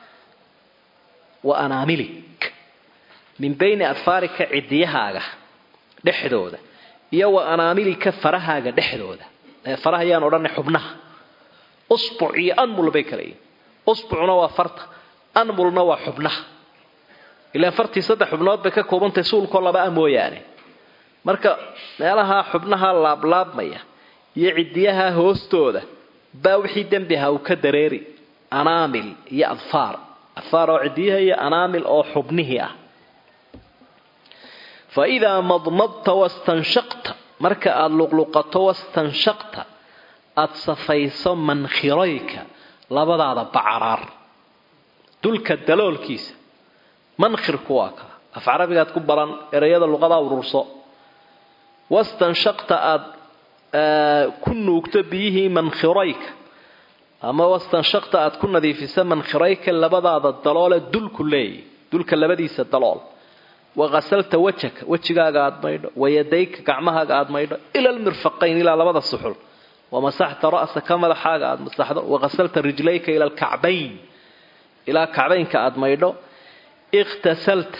وأناملك من بين أظفارك عديهاga dhexdooda iyo وأناملك farahaaga dhexdooda faraha yaan oran xubnaha usbuuci anmul baykari usbuucna waa farta anmulna waa xubnaha ila farti saddex xubnood bay ka koobantay suulko laba mooyaane marka meelaha xubnaha laablaabmaya iyo cidiyaha hoostooda baa wixii dambiha uu ka dareeri anamil iyo adfaar أثار عديها هي أنامل أو حبنها فإذا مضمضت واستنشقت مركا اللقلقة واستنشقت أتصفيص من خريك لبدا هذا بعرار دولك الدلول كيس من خركواك أفعربي قد كبرا إرياد اللغة والرصاء واستنشقت كنو اكتبيه من خريك أما واستنشقت أتكون ذي في سمن خريك لبدا الضلال دل كلي دل كلبديس الضلال وغسلت وجهك قاعد ميد ويديك كعمها قاعد ميد إلى المرفقين إلى لبدا السحل ومسحت رأسك كما حاجة قاعد مستحضر وغسلت رجليك إلى الكعبين إلى كعبين قاعد ميد اغتسلت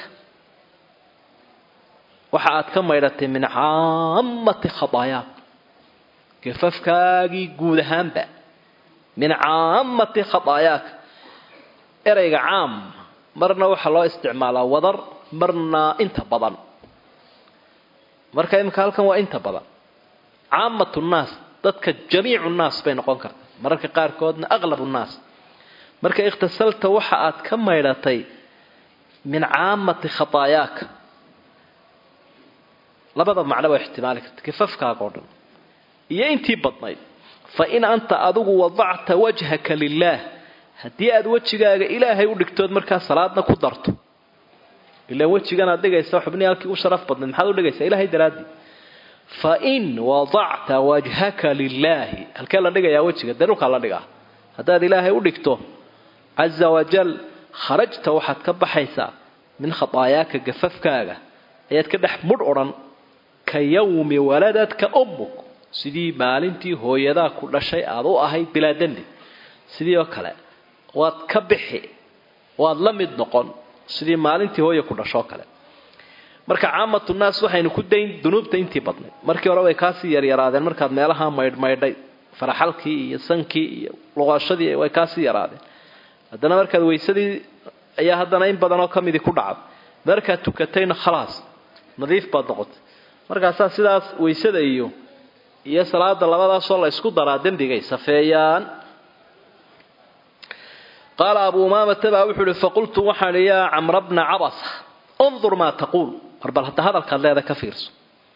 وحقت كما يرتي من عامة خطاياك كففكاقي قودهان بقى من عامة خطاياك إريق عام مرنا وحلو استعماله وضر مرنا انت بضن مركا يمكالكم وانت بضن عامة الناس ضدك جميع الناس بين قنكر مركا قاركودنا أغلب الناس مركا اغتسلت وحقات كما يراتي من عامة خطاياك لبضن معنى واحتمالك كففك أقول يا انتي بضني فإن أنت أدوغ وضعت وجهك لله هدي أد وجهك إلهي ودكتود مركا صلاتنا كدرته إلا وجهك أنا أدقى حبني ألكي وشرف بدن محادو دقى إلهي درادي فإن وضعت وجهك لله الكلام دقى يا وجهك دروك الله دقى هذا إلهي ودكتو عز وجل خرجت وحد كبحيسا من خطاياك قففك أيات كدح مرعرا كيوم ولدتك أمك sidii maalintii hooyada ku dhashay aad u ahayd bilaa dambi sidii oo kale waad ka bixi waad la mid noqon sidii maalintii hooyo ku dhasho kale marka caamatu naas waxaynu ku dayn dunuubta intii badnay markii hore way kaasi yaraadeen markaad meelaha maydhay faraxalkii iyo sankii iyo luqashadii way kaasi yaraadeen haddana markaad weysadii ayaa haddana in badan oo kamid ku dhacay markaad tukatayna khalaas nadiif baad noqotay markaasaa sidaas weysada iyo salaada labadaasoo la isku daraa dembigay safeeyaan. qaala abu umaamata baa wuxuu ihi faqultu waxaan yaa camra bna cabasa undur maa taquul war bal hadda hadalkaad leeda ka fiirso.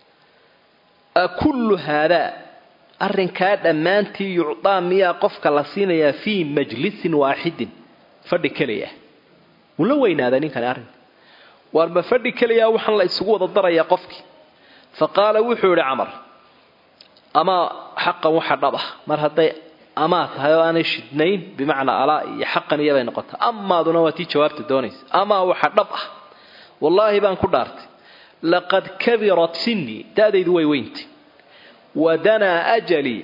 akullu haadaa arrinkaa dhammaantii yucdaa miyaa qofka la siinayaa fii majlisin waaxidin fadhi keliya wuu la weynaaday ninkani arrinka waar ma fadhi keliya waxaan la isugu wada darayaa qofkii. faqaala wuxuu ihi camar amaa xaqan waxa dhaba mar hadday amaa tahay oo aanay shidnayn bimacnaa alaa iyo xaqan iyabay noqotaa amaaduna waa tii jawaabta doonaysa. amaa waxa dhab ah wallaahi baan ku dhaartay laqad kabirat sinii da'daydu way weyntay wadanaa ajalii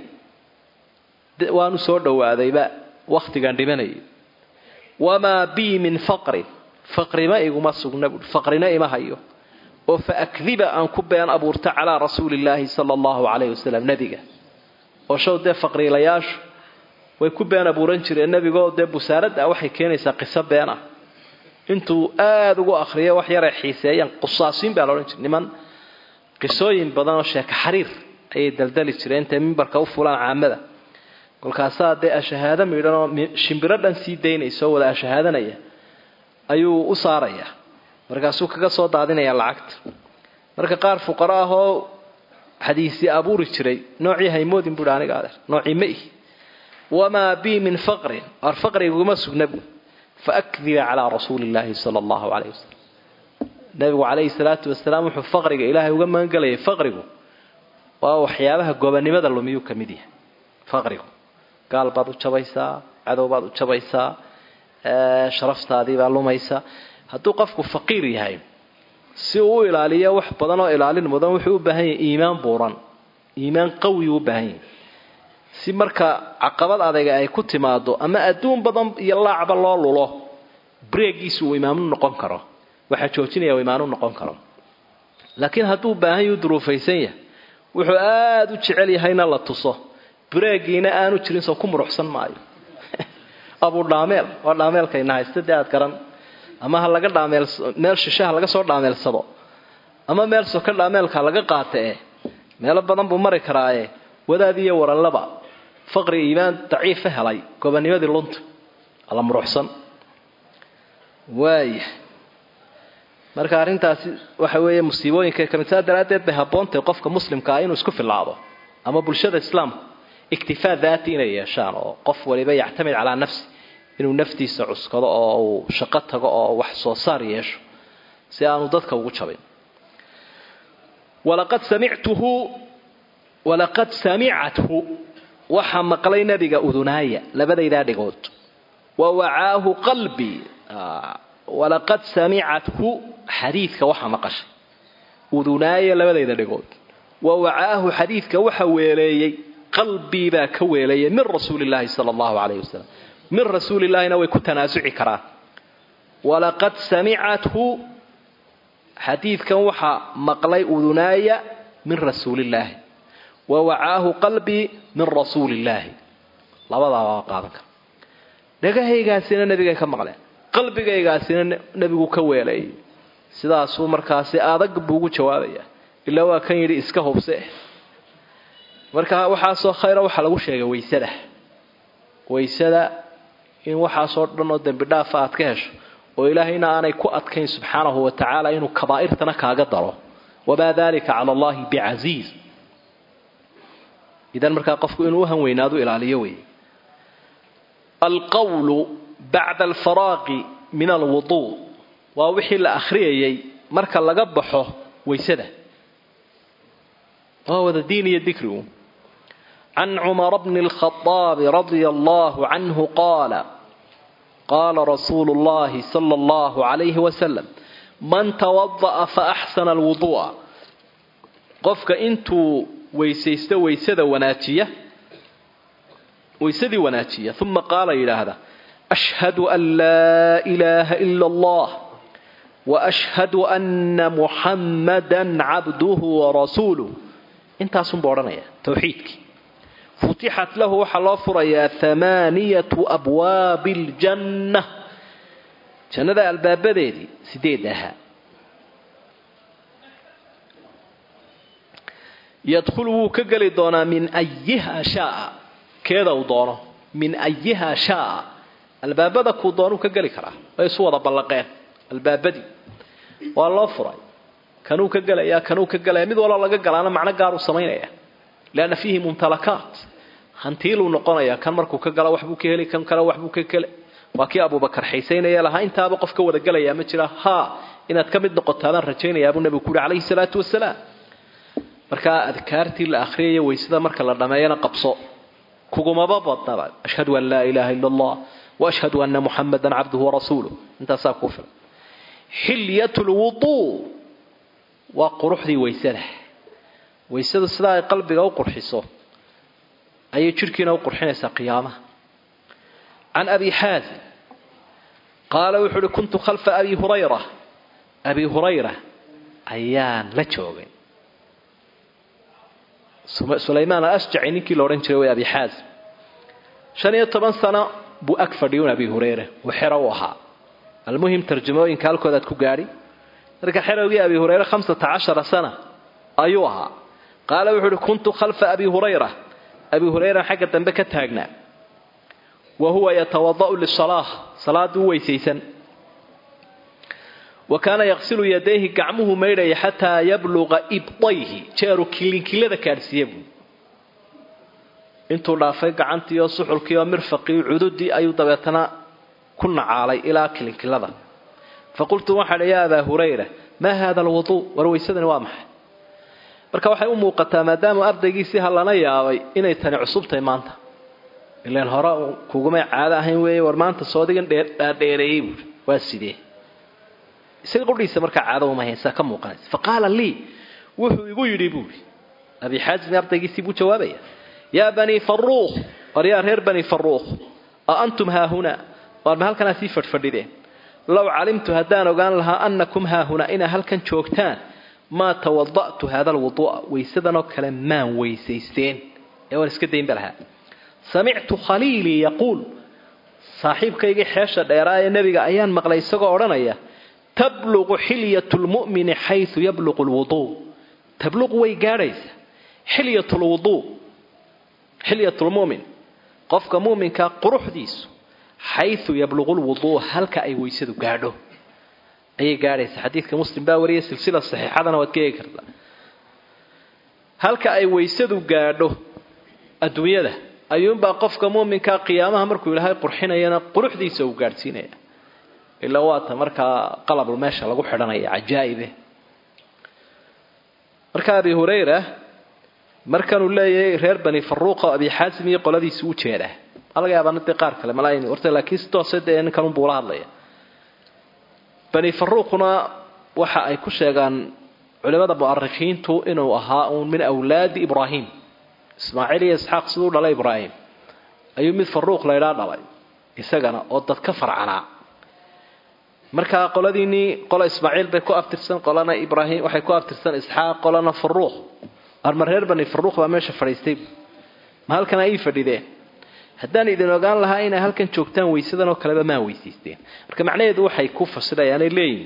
waanu soo dhowaadayba wakhtigaan dhimanayay wamaa bii min faqrin faqrima iguma sugna buui faqrina ima hayo oo fa akdiba aan ku been abuurta calaa rasuulillaahi sala allahu calayhi wasalam nebiga oo show dee faqriilayaashu way ku been abuuran jireen nebigoo dee busaaradda waxay keenaysaa qiso been ah intuu aada ugu akhriyo wax yaray xiiseeyaan qusaasiin baa la odhan jiray niman qisooyin badan oo sheeka xariir ayay daldali jireen intay mimbarka u fulaan caamada kolkaasaa dee ashahaado midhan oo shimbiro dhan sii daynayso wada ashahaadanaya ayuu u saarayaa markaasuu kaga soo daadinayaa lacagta. marka qaar fuqaro ah oo xadiisi abuuri jiray noocii haymoodin buuhi aniga adeer noocii ma ihi wamaa bii min faqrin ar faqriguma sugna bu faakdiba calaa rasuuli illaahi sala allahu calayh wasalam. nabigu calayhi salaatu wasalaam wuxuu faqriga ilaahay uga magangelayay faqrigu waa waxyaabaha gobonimada lumiyuu ka mid yahay. faqrigu gaal baad u jabaysaa cadow baad u jabaysaa sharaftaadii baa lumaysa. hadduu qofku faqiir yahay si uu u ilaaliyo wax badan oo ilaalin mudan wuxuu u baahan yahay iimaan buuran iimaan qawi u baahan yahay si marka caqabad adag ay ku timaado ama adduun badan iyo laacba loo lulo breegiisu uu iimaan noqon karo waxa joojinaya iimaan noqon karo. laakiin hadduu baahan yahay duruufaysan yahay wuxuu aad u jecel yahayna la tuso breegiina aanu jirin soo ku muruxsan maayo. abu dhaameel waa dhaameelkayna haystay aad garan ama ha laga dhaameel meel shishaha laga soo dhaameelsado ama meel soo ka dhaameelka laga qaatay meel badan buu mari karaaye wadaadiyo waranlaba faqri iimaan daciif helay gobanimadii lunta ala muruxsan waay. marka arintaasi waxa weeye musiibooyinka kamid ah daraadeed bay haboontay qofka muslimka ah inuu isku filaado ama bulshada islaamka iktifaa daati inay yeeshaan oo qof waliba yactamid calaa nafsi inuu naftiisa cuskado oo uu shaqo tago oo wax soo saar yeesho si aanu dadka ugu jabin. walaqad samicathu waxa maqlay nabiga udunaaya labadayda dhigood wa wa'aahu qalbi walaqad samicathu xadiidka waxa maqashay udunaaya labadayda dhigood wa wa'aahu xadiidka waxa weeleeyay qalbi baa ka weeleeyay min rasuulillaahi sallallahu alayhi wasallam min rasuulillaahina way ku tanaasuci karaan. walaqad samicathu xadiidkan waxa maqlay udunaaya min rasuulillaahi wa wa'aahu qalbi min rasuulillaahi labadaba waa qaadan kara. dhagahaygaasina nabiga ka maqleen qalbigaygaasina nabigu ka weeleeyay sidaasuu markaasi adag buu ugu jawaabaya ilaa waa kan yidhi iska hubse. marka waxaa soo khayra waxa lagu sheegay weysada in waxaa soo dhan oo dambi dhaaf aad ka hesho oo ilaahayna aanay ku adkayn subxaanahu wa ta'ala inuu kabaa'irtana kaaga daro wama dhalika cala allahi bi'aziz. idan marka qofku inuu han weynaado ilaaliyo way. alqawlu ba'da alfaraaqi min alwudu' waa wixii la akhriyay marka laga baxo weysada waa wada diin iyo dhikrigu. عن عمر بن الخطاب رضي الله عنه قال رسول الله صلى الله عليه وسلم من توضأ فأحسن الوضوء قفك انتو ويسيست ويسدي وناتية ثم قال إلى هذا أشهد أن لا إله إلا الله وأشهد أن محمدا عبده ورسوله انت أصنبورنا توحيدك فتحت له حلافر يا 8 أبواب الجنة جنة الباب دي سيدها yadkhulu ka gali doona min ayyiha shaa keeda uu doono min ayyiha shaa albaabada ku doono ka gali kara ay soo wada balaqeen albaabadi waa loo furay kanuu ka galaya mid wala laga galaana macna gaar u sameeynaya laana fihi mumtalakat hantiilu noqonaya kan markuu ka gala wax buu ka heli kan kale wax buu ka kale waakii Abu Bakar xiiseynaya laha intaaba qofka wada galaya ma jira inaad ka mid noqotaan rajaynaya Abu Nabi kuri alayhi salatu wasalaam marka adkaartii la akhriyay weysada marka la dhameeyana qabso kuguma badnaba ashhadu an la ilaha illa allah wa ashhadu anna muhammadan abduhu wa rasuluhu inta saaqufal hilyatul wudu wa quruxdi weysada sida ay qalbiga u qurxiso ay jirkiina u qurxinaysa qiyaamaha عن أبي حازم قال وحول كنت خلف أبي هريرة أيان لا جوغين سليمان أشجع نيكي لورين شوي أبي حازم شان يطبان سنة بو أكفر ديون أبي هريرة وحروها المهم ترجمه إن كالكو ذات كوغاري ركا حروي أبي هريرة 15 سنة أيوها قال وحول كنت خلف أبي هريرة حقا تنبكت هاقنا وهو يتوضأ للصلاة صلاة ويسيسا وكان يغسل يديه كعمه ميري حتى يبلغ إبطيه شارو كيلا كارسيبه انتو لافيق عنتي وصحركي ومرفقي وعدودي أيو طبيعتنا كنا علي إلى كيلا فقلت وحل يا أبا هريرة ما هذا الوضوء ورويسدني وامح marka waxay u muuqataa maadaama ardaygiisi halana yaabay inay tani cusubtay maanta ilaan hore kuguma caada ahayn weey war maanta soodigan dheereeyay waa sidee isaga qudhiisa marka caado uma haysa ka muuqanaysa faqala li wuxuu igu yiri buuri abi xaazim ardaygiisi buu jawaabaya ya bani farruukh war ya reer bani farruukh antum ha huna war ma halkan asi fadhideen law calimtu hadaan ogaan lahaa annakum ha huna ina halkan joogtaan ما توضأت هذا الوضوء ويسدنا كلمان ويسيستين يوان اسكدين بلها سمعت خليلي يقول صاحب كيجي حاشا ديرايا النبي أيان مقلي سقو أورانيا تبلغ حلية المؤمن حيث يبلغ الوضوء تبلغ ويجاريس حلية الوضوء حلية المؤمن قفك مؤمن كقروح ديس حيث يبلغ الوضوء هل كأي ويسدو قاعدو أي قارئ حديث كمسلم باورية سلسلة صحيحة هذا واتكيه كرلا هل كأي ويسدو قارئه أدوية ده أيوم باقف كمؤمن كقيامها مركو لهاي قرحنا ينا قروح دي سو قارسينا إلا واتا مركا قلب الماشى لقو حرنا عجائبه مركا أبي هريرة مركا نولا غير بني فروقة أبي حازم يقول هذه سو تشيره الله يا بنت قارك لما لا يعني ورت لكن استوصد إن كانوا بولا الله بني فروقنا waxa ay ku sheegan culimada mu'arrikiintu inuu ahaa min awlaad Ibrahim Ismaaciil iyo Isxaaq sidoo dhalay Ibrahim ayuu mid faruuq la ilaalay isagana oo dad ka farcana marka qoladiini qola Ismaaciil bay ku aftirsan qolana Ibrahim waxay ku aftirsan Isxaaq qolana faruuq armareer bani faruuq waa meesha fariistay ma halkan ay fadhideen haddaan idin ogaan lahaa inay halkan joogtaan weysadan oo kale ma weysiisteen marka macnaheedu waxay ku fasirayaan ay leeyihiin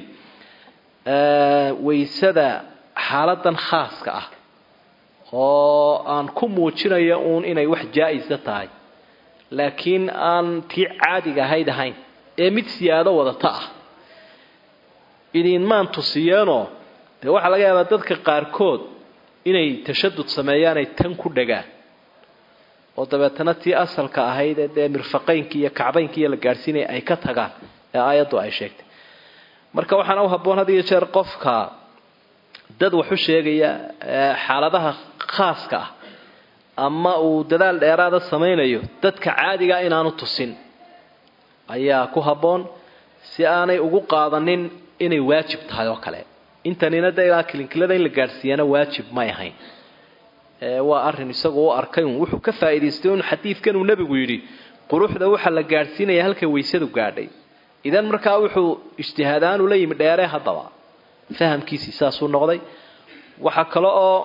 weysada xaaladan khaaska ah oo aan ku muujinayo inay wax jaa'is tahay laakiin aan tii caadiga ahayn ee mid siyaado wadata ah idin maan tusiyeeno waxa laga yaabaa dadka qaarkood inay tashadud sameeyaan ay tan ku dhagaan oo dabeetana tii asalka ahayd ee mirfaqeynki iyo kacbaynki la gaarsiinay ay ka tagaan ee aayadu ay sheegtay marka waxaan u haboon hadii jeer qofka dad wax u sheegaya xaaladaha khaaska ah ama uu dadaal dheeraad sameeyo dadka caadiga inaanu tusin ayaa ku haboon si aanay ugu qaadanin inay waajib tahay oo kale intanina ilaa kilinkilada in la gaarsiiyana waajib ma yahay waa arin isagoo arkay wuxuu ka faa'iideystay in xadiidkan uu nabigu yiri quruxda waxa la gaarsiinaya halka weysadu gaadhay idan markaa wuxuu ijtihaadaan u leeyim dheeree hadaba fahamkiisa saasuu noqday waxa kale oo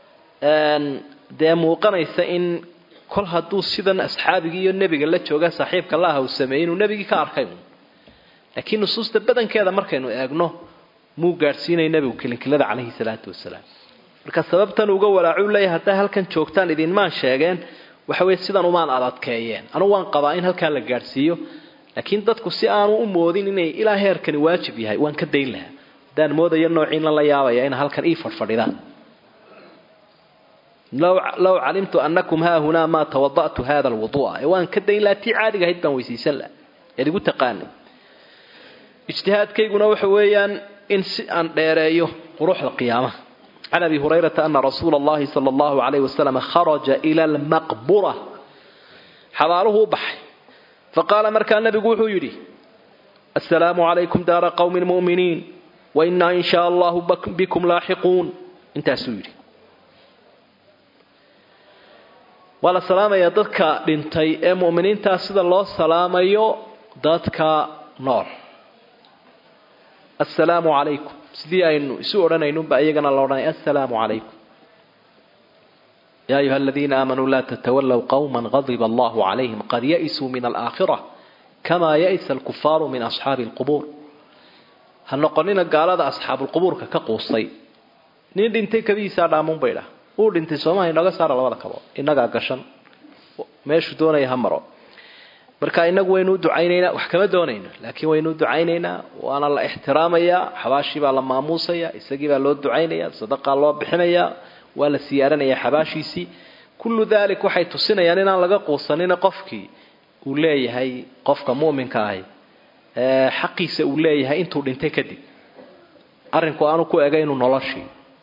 muuqanaysa in kol haduu sidan asxaabigi iyo nabiga la jooga saaxiibka Allah uu sameeyay inuu nabigi ka arkay laakiin nusuusta badankeeda markaynu eegno muu gaarsiinay nabigu kilinkilada calayhi salaatu wasalaam marka sababtan uga walaacu leeyahay hadaa halkan joogtaan idin maan sheegeen waxa weey sidan uma adadkeeyeen anu waan qabaa in halka la gaarsiiyo laakiin dadku si aanu u moodin inay ilaa heerkan waajib yahay waan ka deyn lahaa daan moodayo noocin la yaabaya in halkan ii fadhidaan لو علمت أنكم ها هنا ما توضأت هذا الوضوء وأن كدين لا تعادي هيد بان ويسيسن لا يعني قلت قاني اجتهاد كي يقولون وحويا أن ديريه وروح القيامة عن أبي هريرة أن رسول الله صلى الله عليه وسلم خرج إلى المقبرة حضاره بحي فقال مركان النبي قوله يري السلام عليكم دار قوم مؤمنين وإنا إن شاء الله بكم لاحقون انت سيري wala salaamaya dadka dhintay ee muuminiinta sida loo salaamayo dadka nool assalaamu alaykum sidii aynu isu oranayno ba ayagana la oranay assalaamu alaykum ya ayuha alladhina amanu la tatawallaw qauman ghadiba Allahu alayhim qad ya'isu min al-akhirah kama ya'isa al-kuffaru min ashabi al-qubur hanoqonina gaalada ashaabul quburka ka qoostay nin dhintay kadiisa dhaamun bayda uu dhintay Soomaaliya naga saar labada kabo inaga gashan meeshu doonay hamaro marka inagu waynu ducaynaynaa wax kama doonayno laakiin waynu ducaynaynaa waana la ixtiraamaya xabaashi baa la maamuusaya isagii baa loo ducaynaya sadaqa loo bixinaya waa la siyaaranaya xabaashiisi kullu dhalik waxay tusinayaan inaan laga qoosanin qofkii uu leeyahay qofka muuminka ah xaqiisa uu leeyahay intuu dhintay kadib arinku aanu ku eegayno noloshii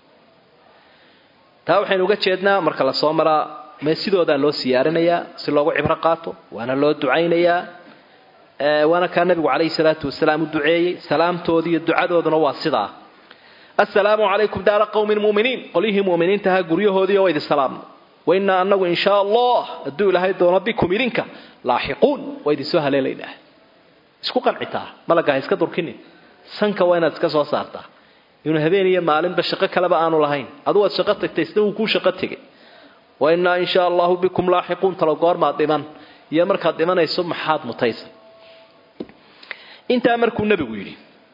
taa waxaynu uga jeednaa marka la soo maraa meesidooda loo siyaarinaya si loogu cibro qaato waana loo ducaynaya waana ka nabigu kaleey salaatu wasalaam u duceeyay salaamtoodii iyo ducadooduna waa sidaa assalaamu alaykum daara qawmin mu'miniin qolihi mu'miniinta ha guryahoodii oo idin salaam wayna annagu insha Allah adu ilaahay doona bikum idinka laahiqun way idin soo haleelaynaa isku qancitaa malaga iska durkini sanka wayna iska soo saartaa inuu habeen iyo maalin ba shaqo kale ba aanu lahayn adu wad shaqo tagtay isna uu ku shaqo tagay وإنا إن شاء الله بكم لاحقون تلقار ما دمان يا مركا دمان يسمى حاد متيسن انت أمركم النبي ويلي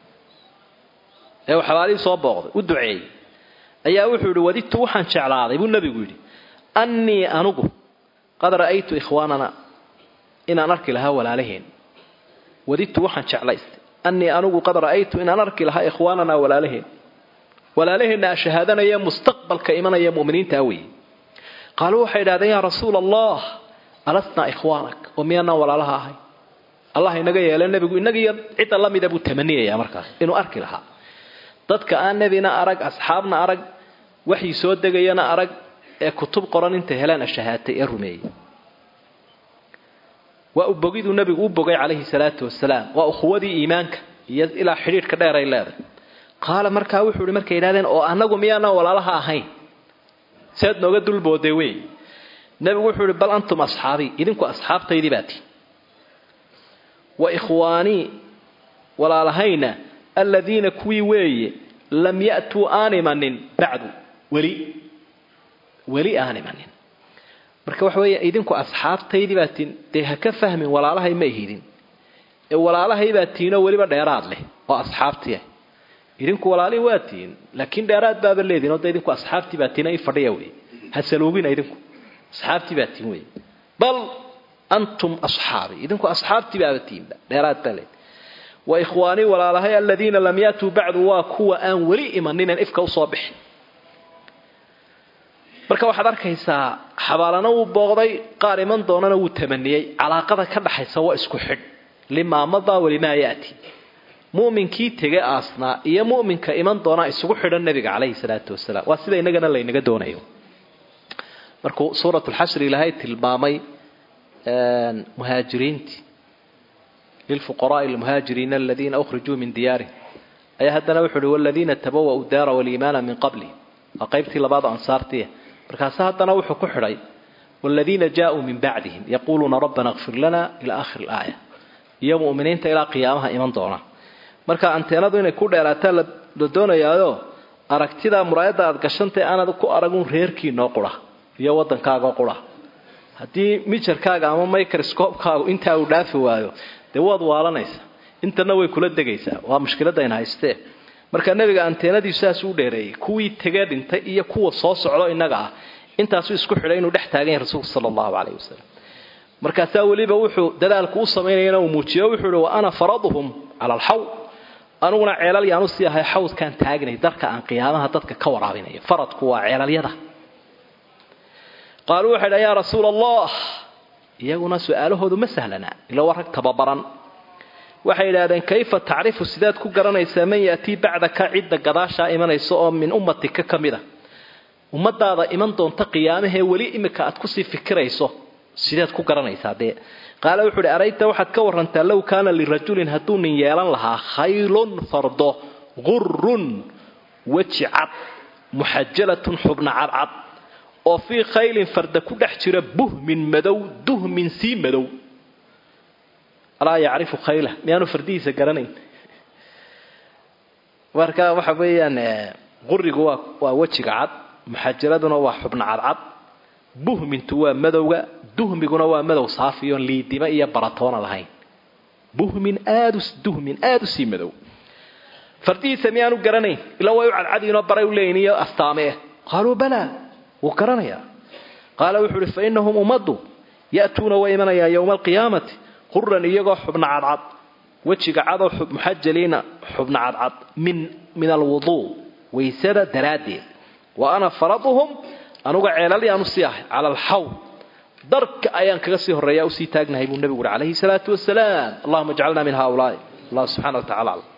ايو حوالي صواب بغض والدعي ايا وحول وديت وحن شعلا يقول النبي ويلي أني أنقو قد رأيت إخواننا إن أنرك لها ولا لهين وديت وحن شعلا أني أنقو قد رأيت إن أنرك لها إخواننا ولا لهين شهادنا يا مستقبل كإيمانا يا مؤمنين تاوي قالوا حيدا يا رسول الله ألسنا إخوانك ومينا ولا لها هاي الله ينقى يا النبي ينقى عيد الله ميدابو التمنية يا مركز إنه أرك لها ضدك آن نبينا أرق أصحابنا أرق وحي سود دقينا أرق كتب قرآن انتهلان الشهادة الرمي وأبقيد النبي أبقي عليه الصلاة والسلام وأخوذي إيمانك إلى حرير كدير إلى قال مركا وحول مركا إلى وأنقوا مينا ولا لها هاي سيد نوجد البودوي نبي وحول بل أنتم أصحابي إذنكم أصحاب طيباتي وإخواني ولا لهينا الذين كوي لم يأتوا آنما بعد ولي آنما marka wax weeye idinku asxaabtaydi baatin deeha ka fahmin walaalahay ma ihidin walaalahay baatiina waliba dheeraad leh oo asxaabtiya idinku walaali waatiin laakiin dheeraad baaba leedin oo idinku asxaabti baatiina ay fadhiya weey hasaloogbina idinku asxaabti baatiin weey bal antum asxaabi idinku asxaabti baatiin dheeraad bale wa ikhwani walaalahay alladina lam yatu ba'du wa kuwa aan wali imanina ifka u soo bixin marka waxaad arkaysaa xabaalana uu booqday qaar iman doonana uu tamaniyay calaaqada ka dhaxaysa waa isku xid limaamada walima yaati muuminkii tagay asna iyo muuminka iman doona isugu xidhan nabiga kaleey salaatu wasalaam waa sida inagana la inaga doonayo markuu suuratul hashr ilaahay tilmaamay muhaajiriinti للفقراء المهاجرين الذين أخرجوا من ديارهم أي هدنا وحده والذين تبوأوا الدار والإيمان من قبله أقيبتي لبعض أنصارتيه بركاسها هدنا وحو كحري والذين جاءوا من بعدهم يقولون ربنا اغفر لنا إلى آخر الآية يوم مؤمنين إلى قيامها إيمان دونا marka anteenadu inay ku dheeraataa la doonayo aragtida muraayada aad gashantay aanad ku aragun reerkii noo qura iyo wadankaaga qura hadii mijarkaaga ama microscope-kaagu inta uu dhaafi waayo de waad waalanaysa intana way kula degaysaa waa mushkilada in haystee marka nabiga anteenadiisu saas u dheereeyay kuwii tagay dhintay iyo kuwa soo socdo inaga ah intaas isku xidhay inuu dhex taagan yahay rasuulka sallallahu alayhi wasallam marka taa waliba wuxuu dadaalku u sameeyay inuu muujiyo wuxuu wa ana faraduhum ala alhaw anuguna ceelal yaanu si ahay xawdkan taagnay darka aan qiyaamaha dadka ka waraabinayo faradku waa ceelalyada qaaluu waxa ya rasuul allah iyaguna su'aalahoodu ma sahlana ila warag tababaran waxay yiraahdeen kayfa taarifu sidaad ku garanaysaa man yaati ba'daka cidda gadaasha imanayso oo min ummatika kamida ummadaada iman doonta qiyaamaha wali imika aad ku sii fikirayso sidaad ku garanaysaa de qaala wuxuu arayta waxaad ka warantaa law kaana lirajulin hadun yeelan lahaa khaylun fardo gurrun waj'at muhajjalatun hubna ar'at oo fi khaylin farda ku dhex jira buhmin madow duhmin si madow ala yaarifu khayla miyaanu fardiisa garanayn warka waxa weeyaan qurigu waa wajiga cad muhajjaladuna waa hubna ar'at buhmintu waa madowga duhmiguna waa madow saafiyo liidima iyo baratoona lahayn duhmin aadu si madow fardiisa miyaanu garanayn ila way cadcadiino baray u leeyniyo astaame qalu bala وكرنيا قال وحول فإنهم أمضوا يأتون وإيمانيا يوم القيامة قرن يجوا حبن عضعض وجه عضو محجلين حبن عضعض من الوضوء ويسر درادي وأنا فرضهم أنا وعلى لي أنصيح على الحوض درك أيان كغسيه الرياء وسيتاجنا هيبون النبي عليه الصلاة والسلام اللهم اجعلنا من هؤلاء الله سبحانه وتعالى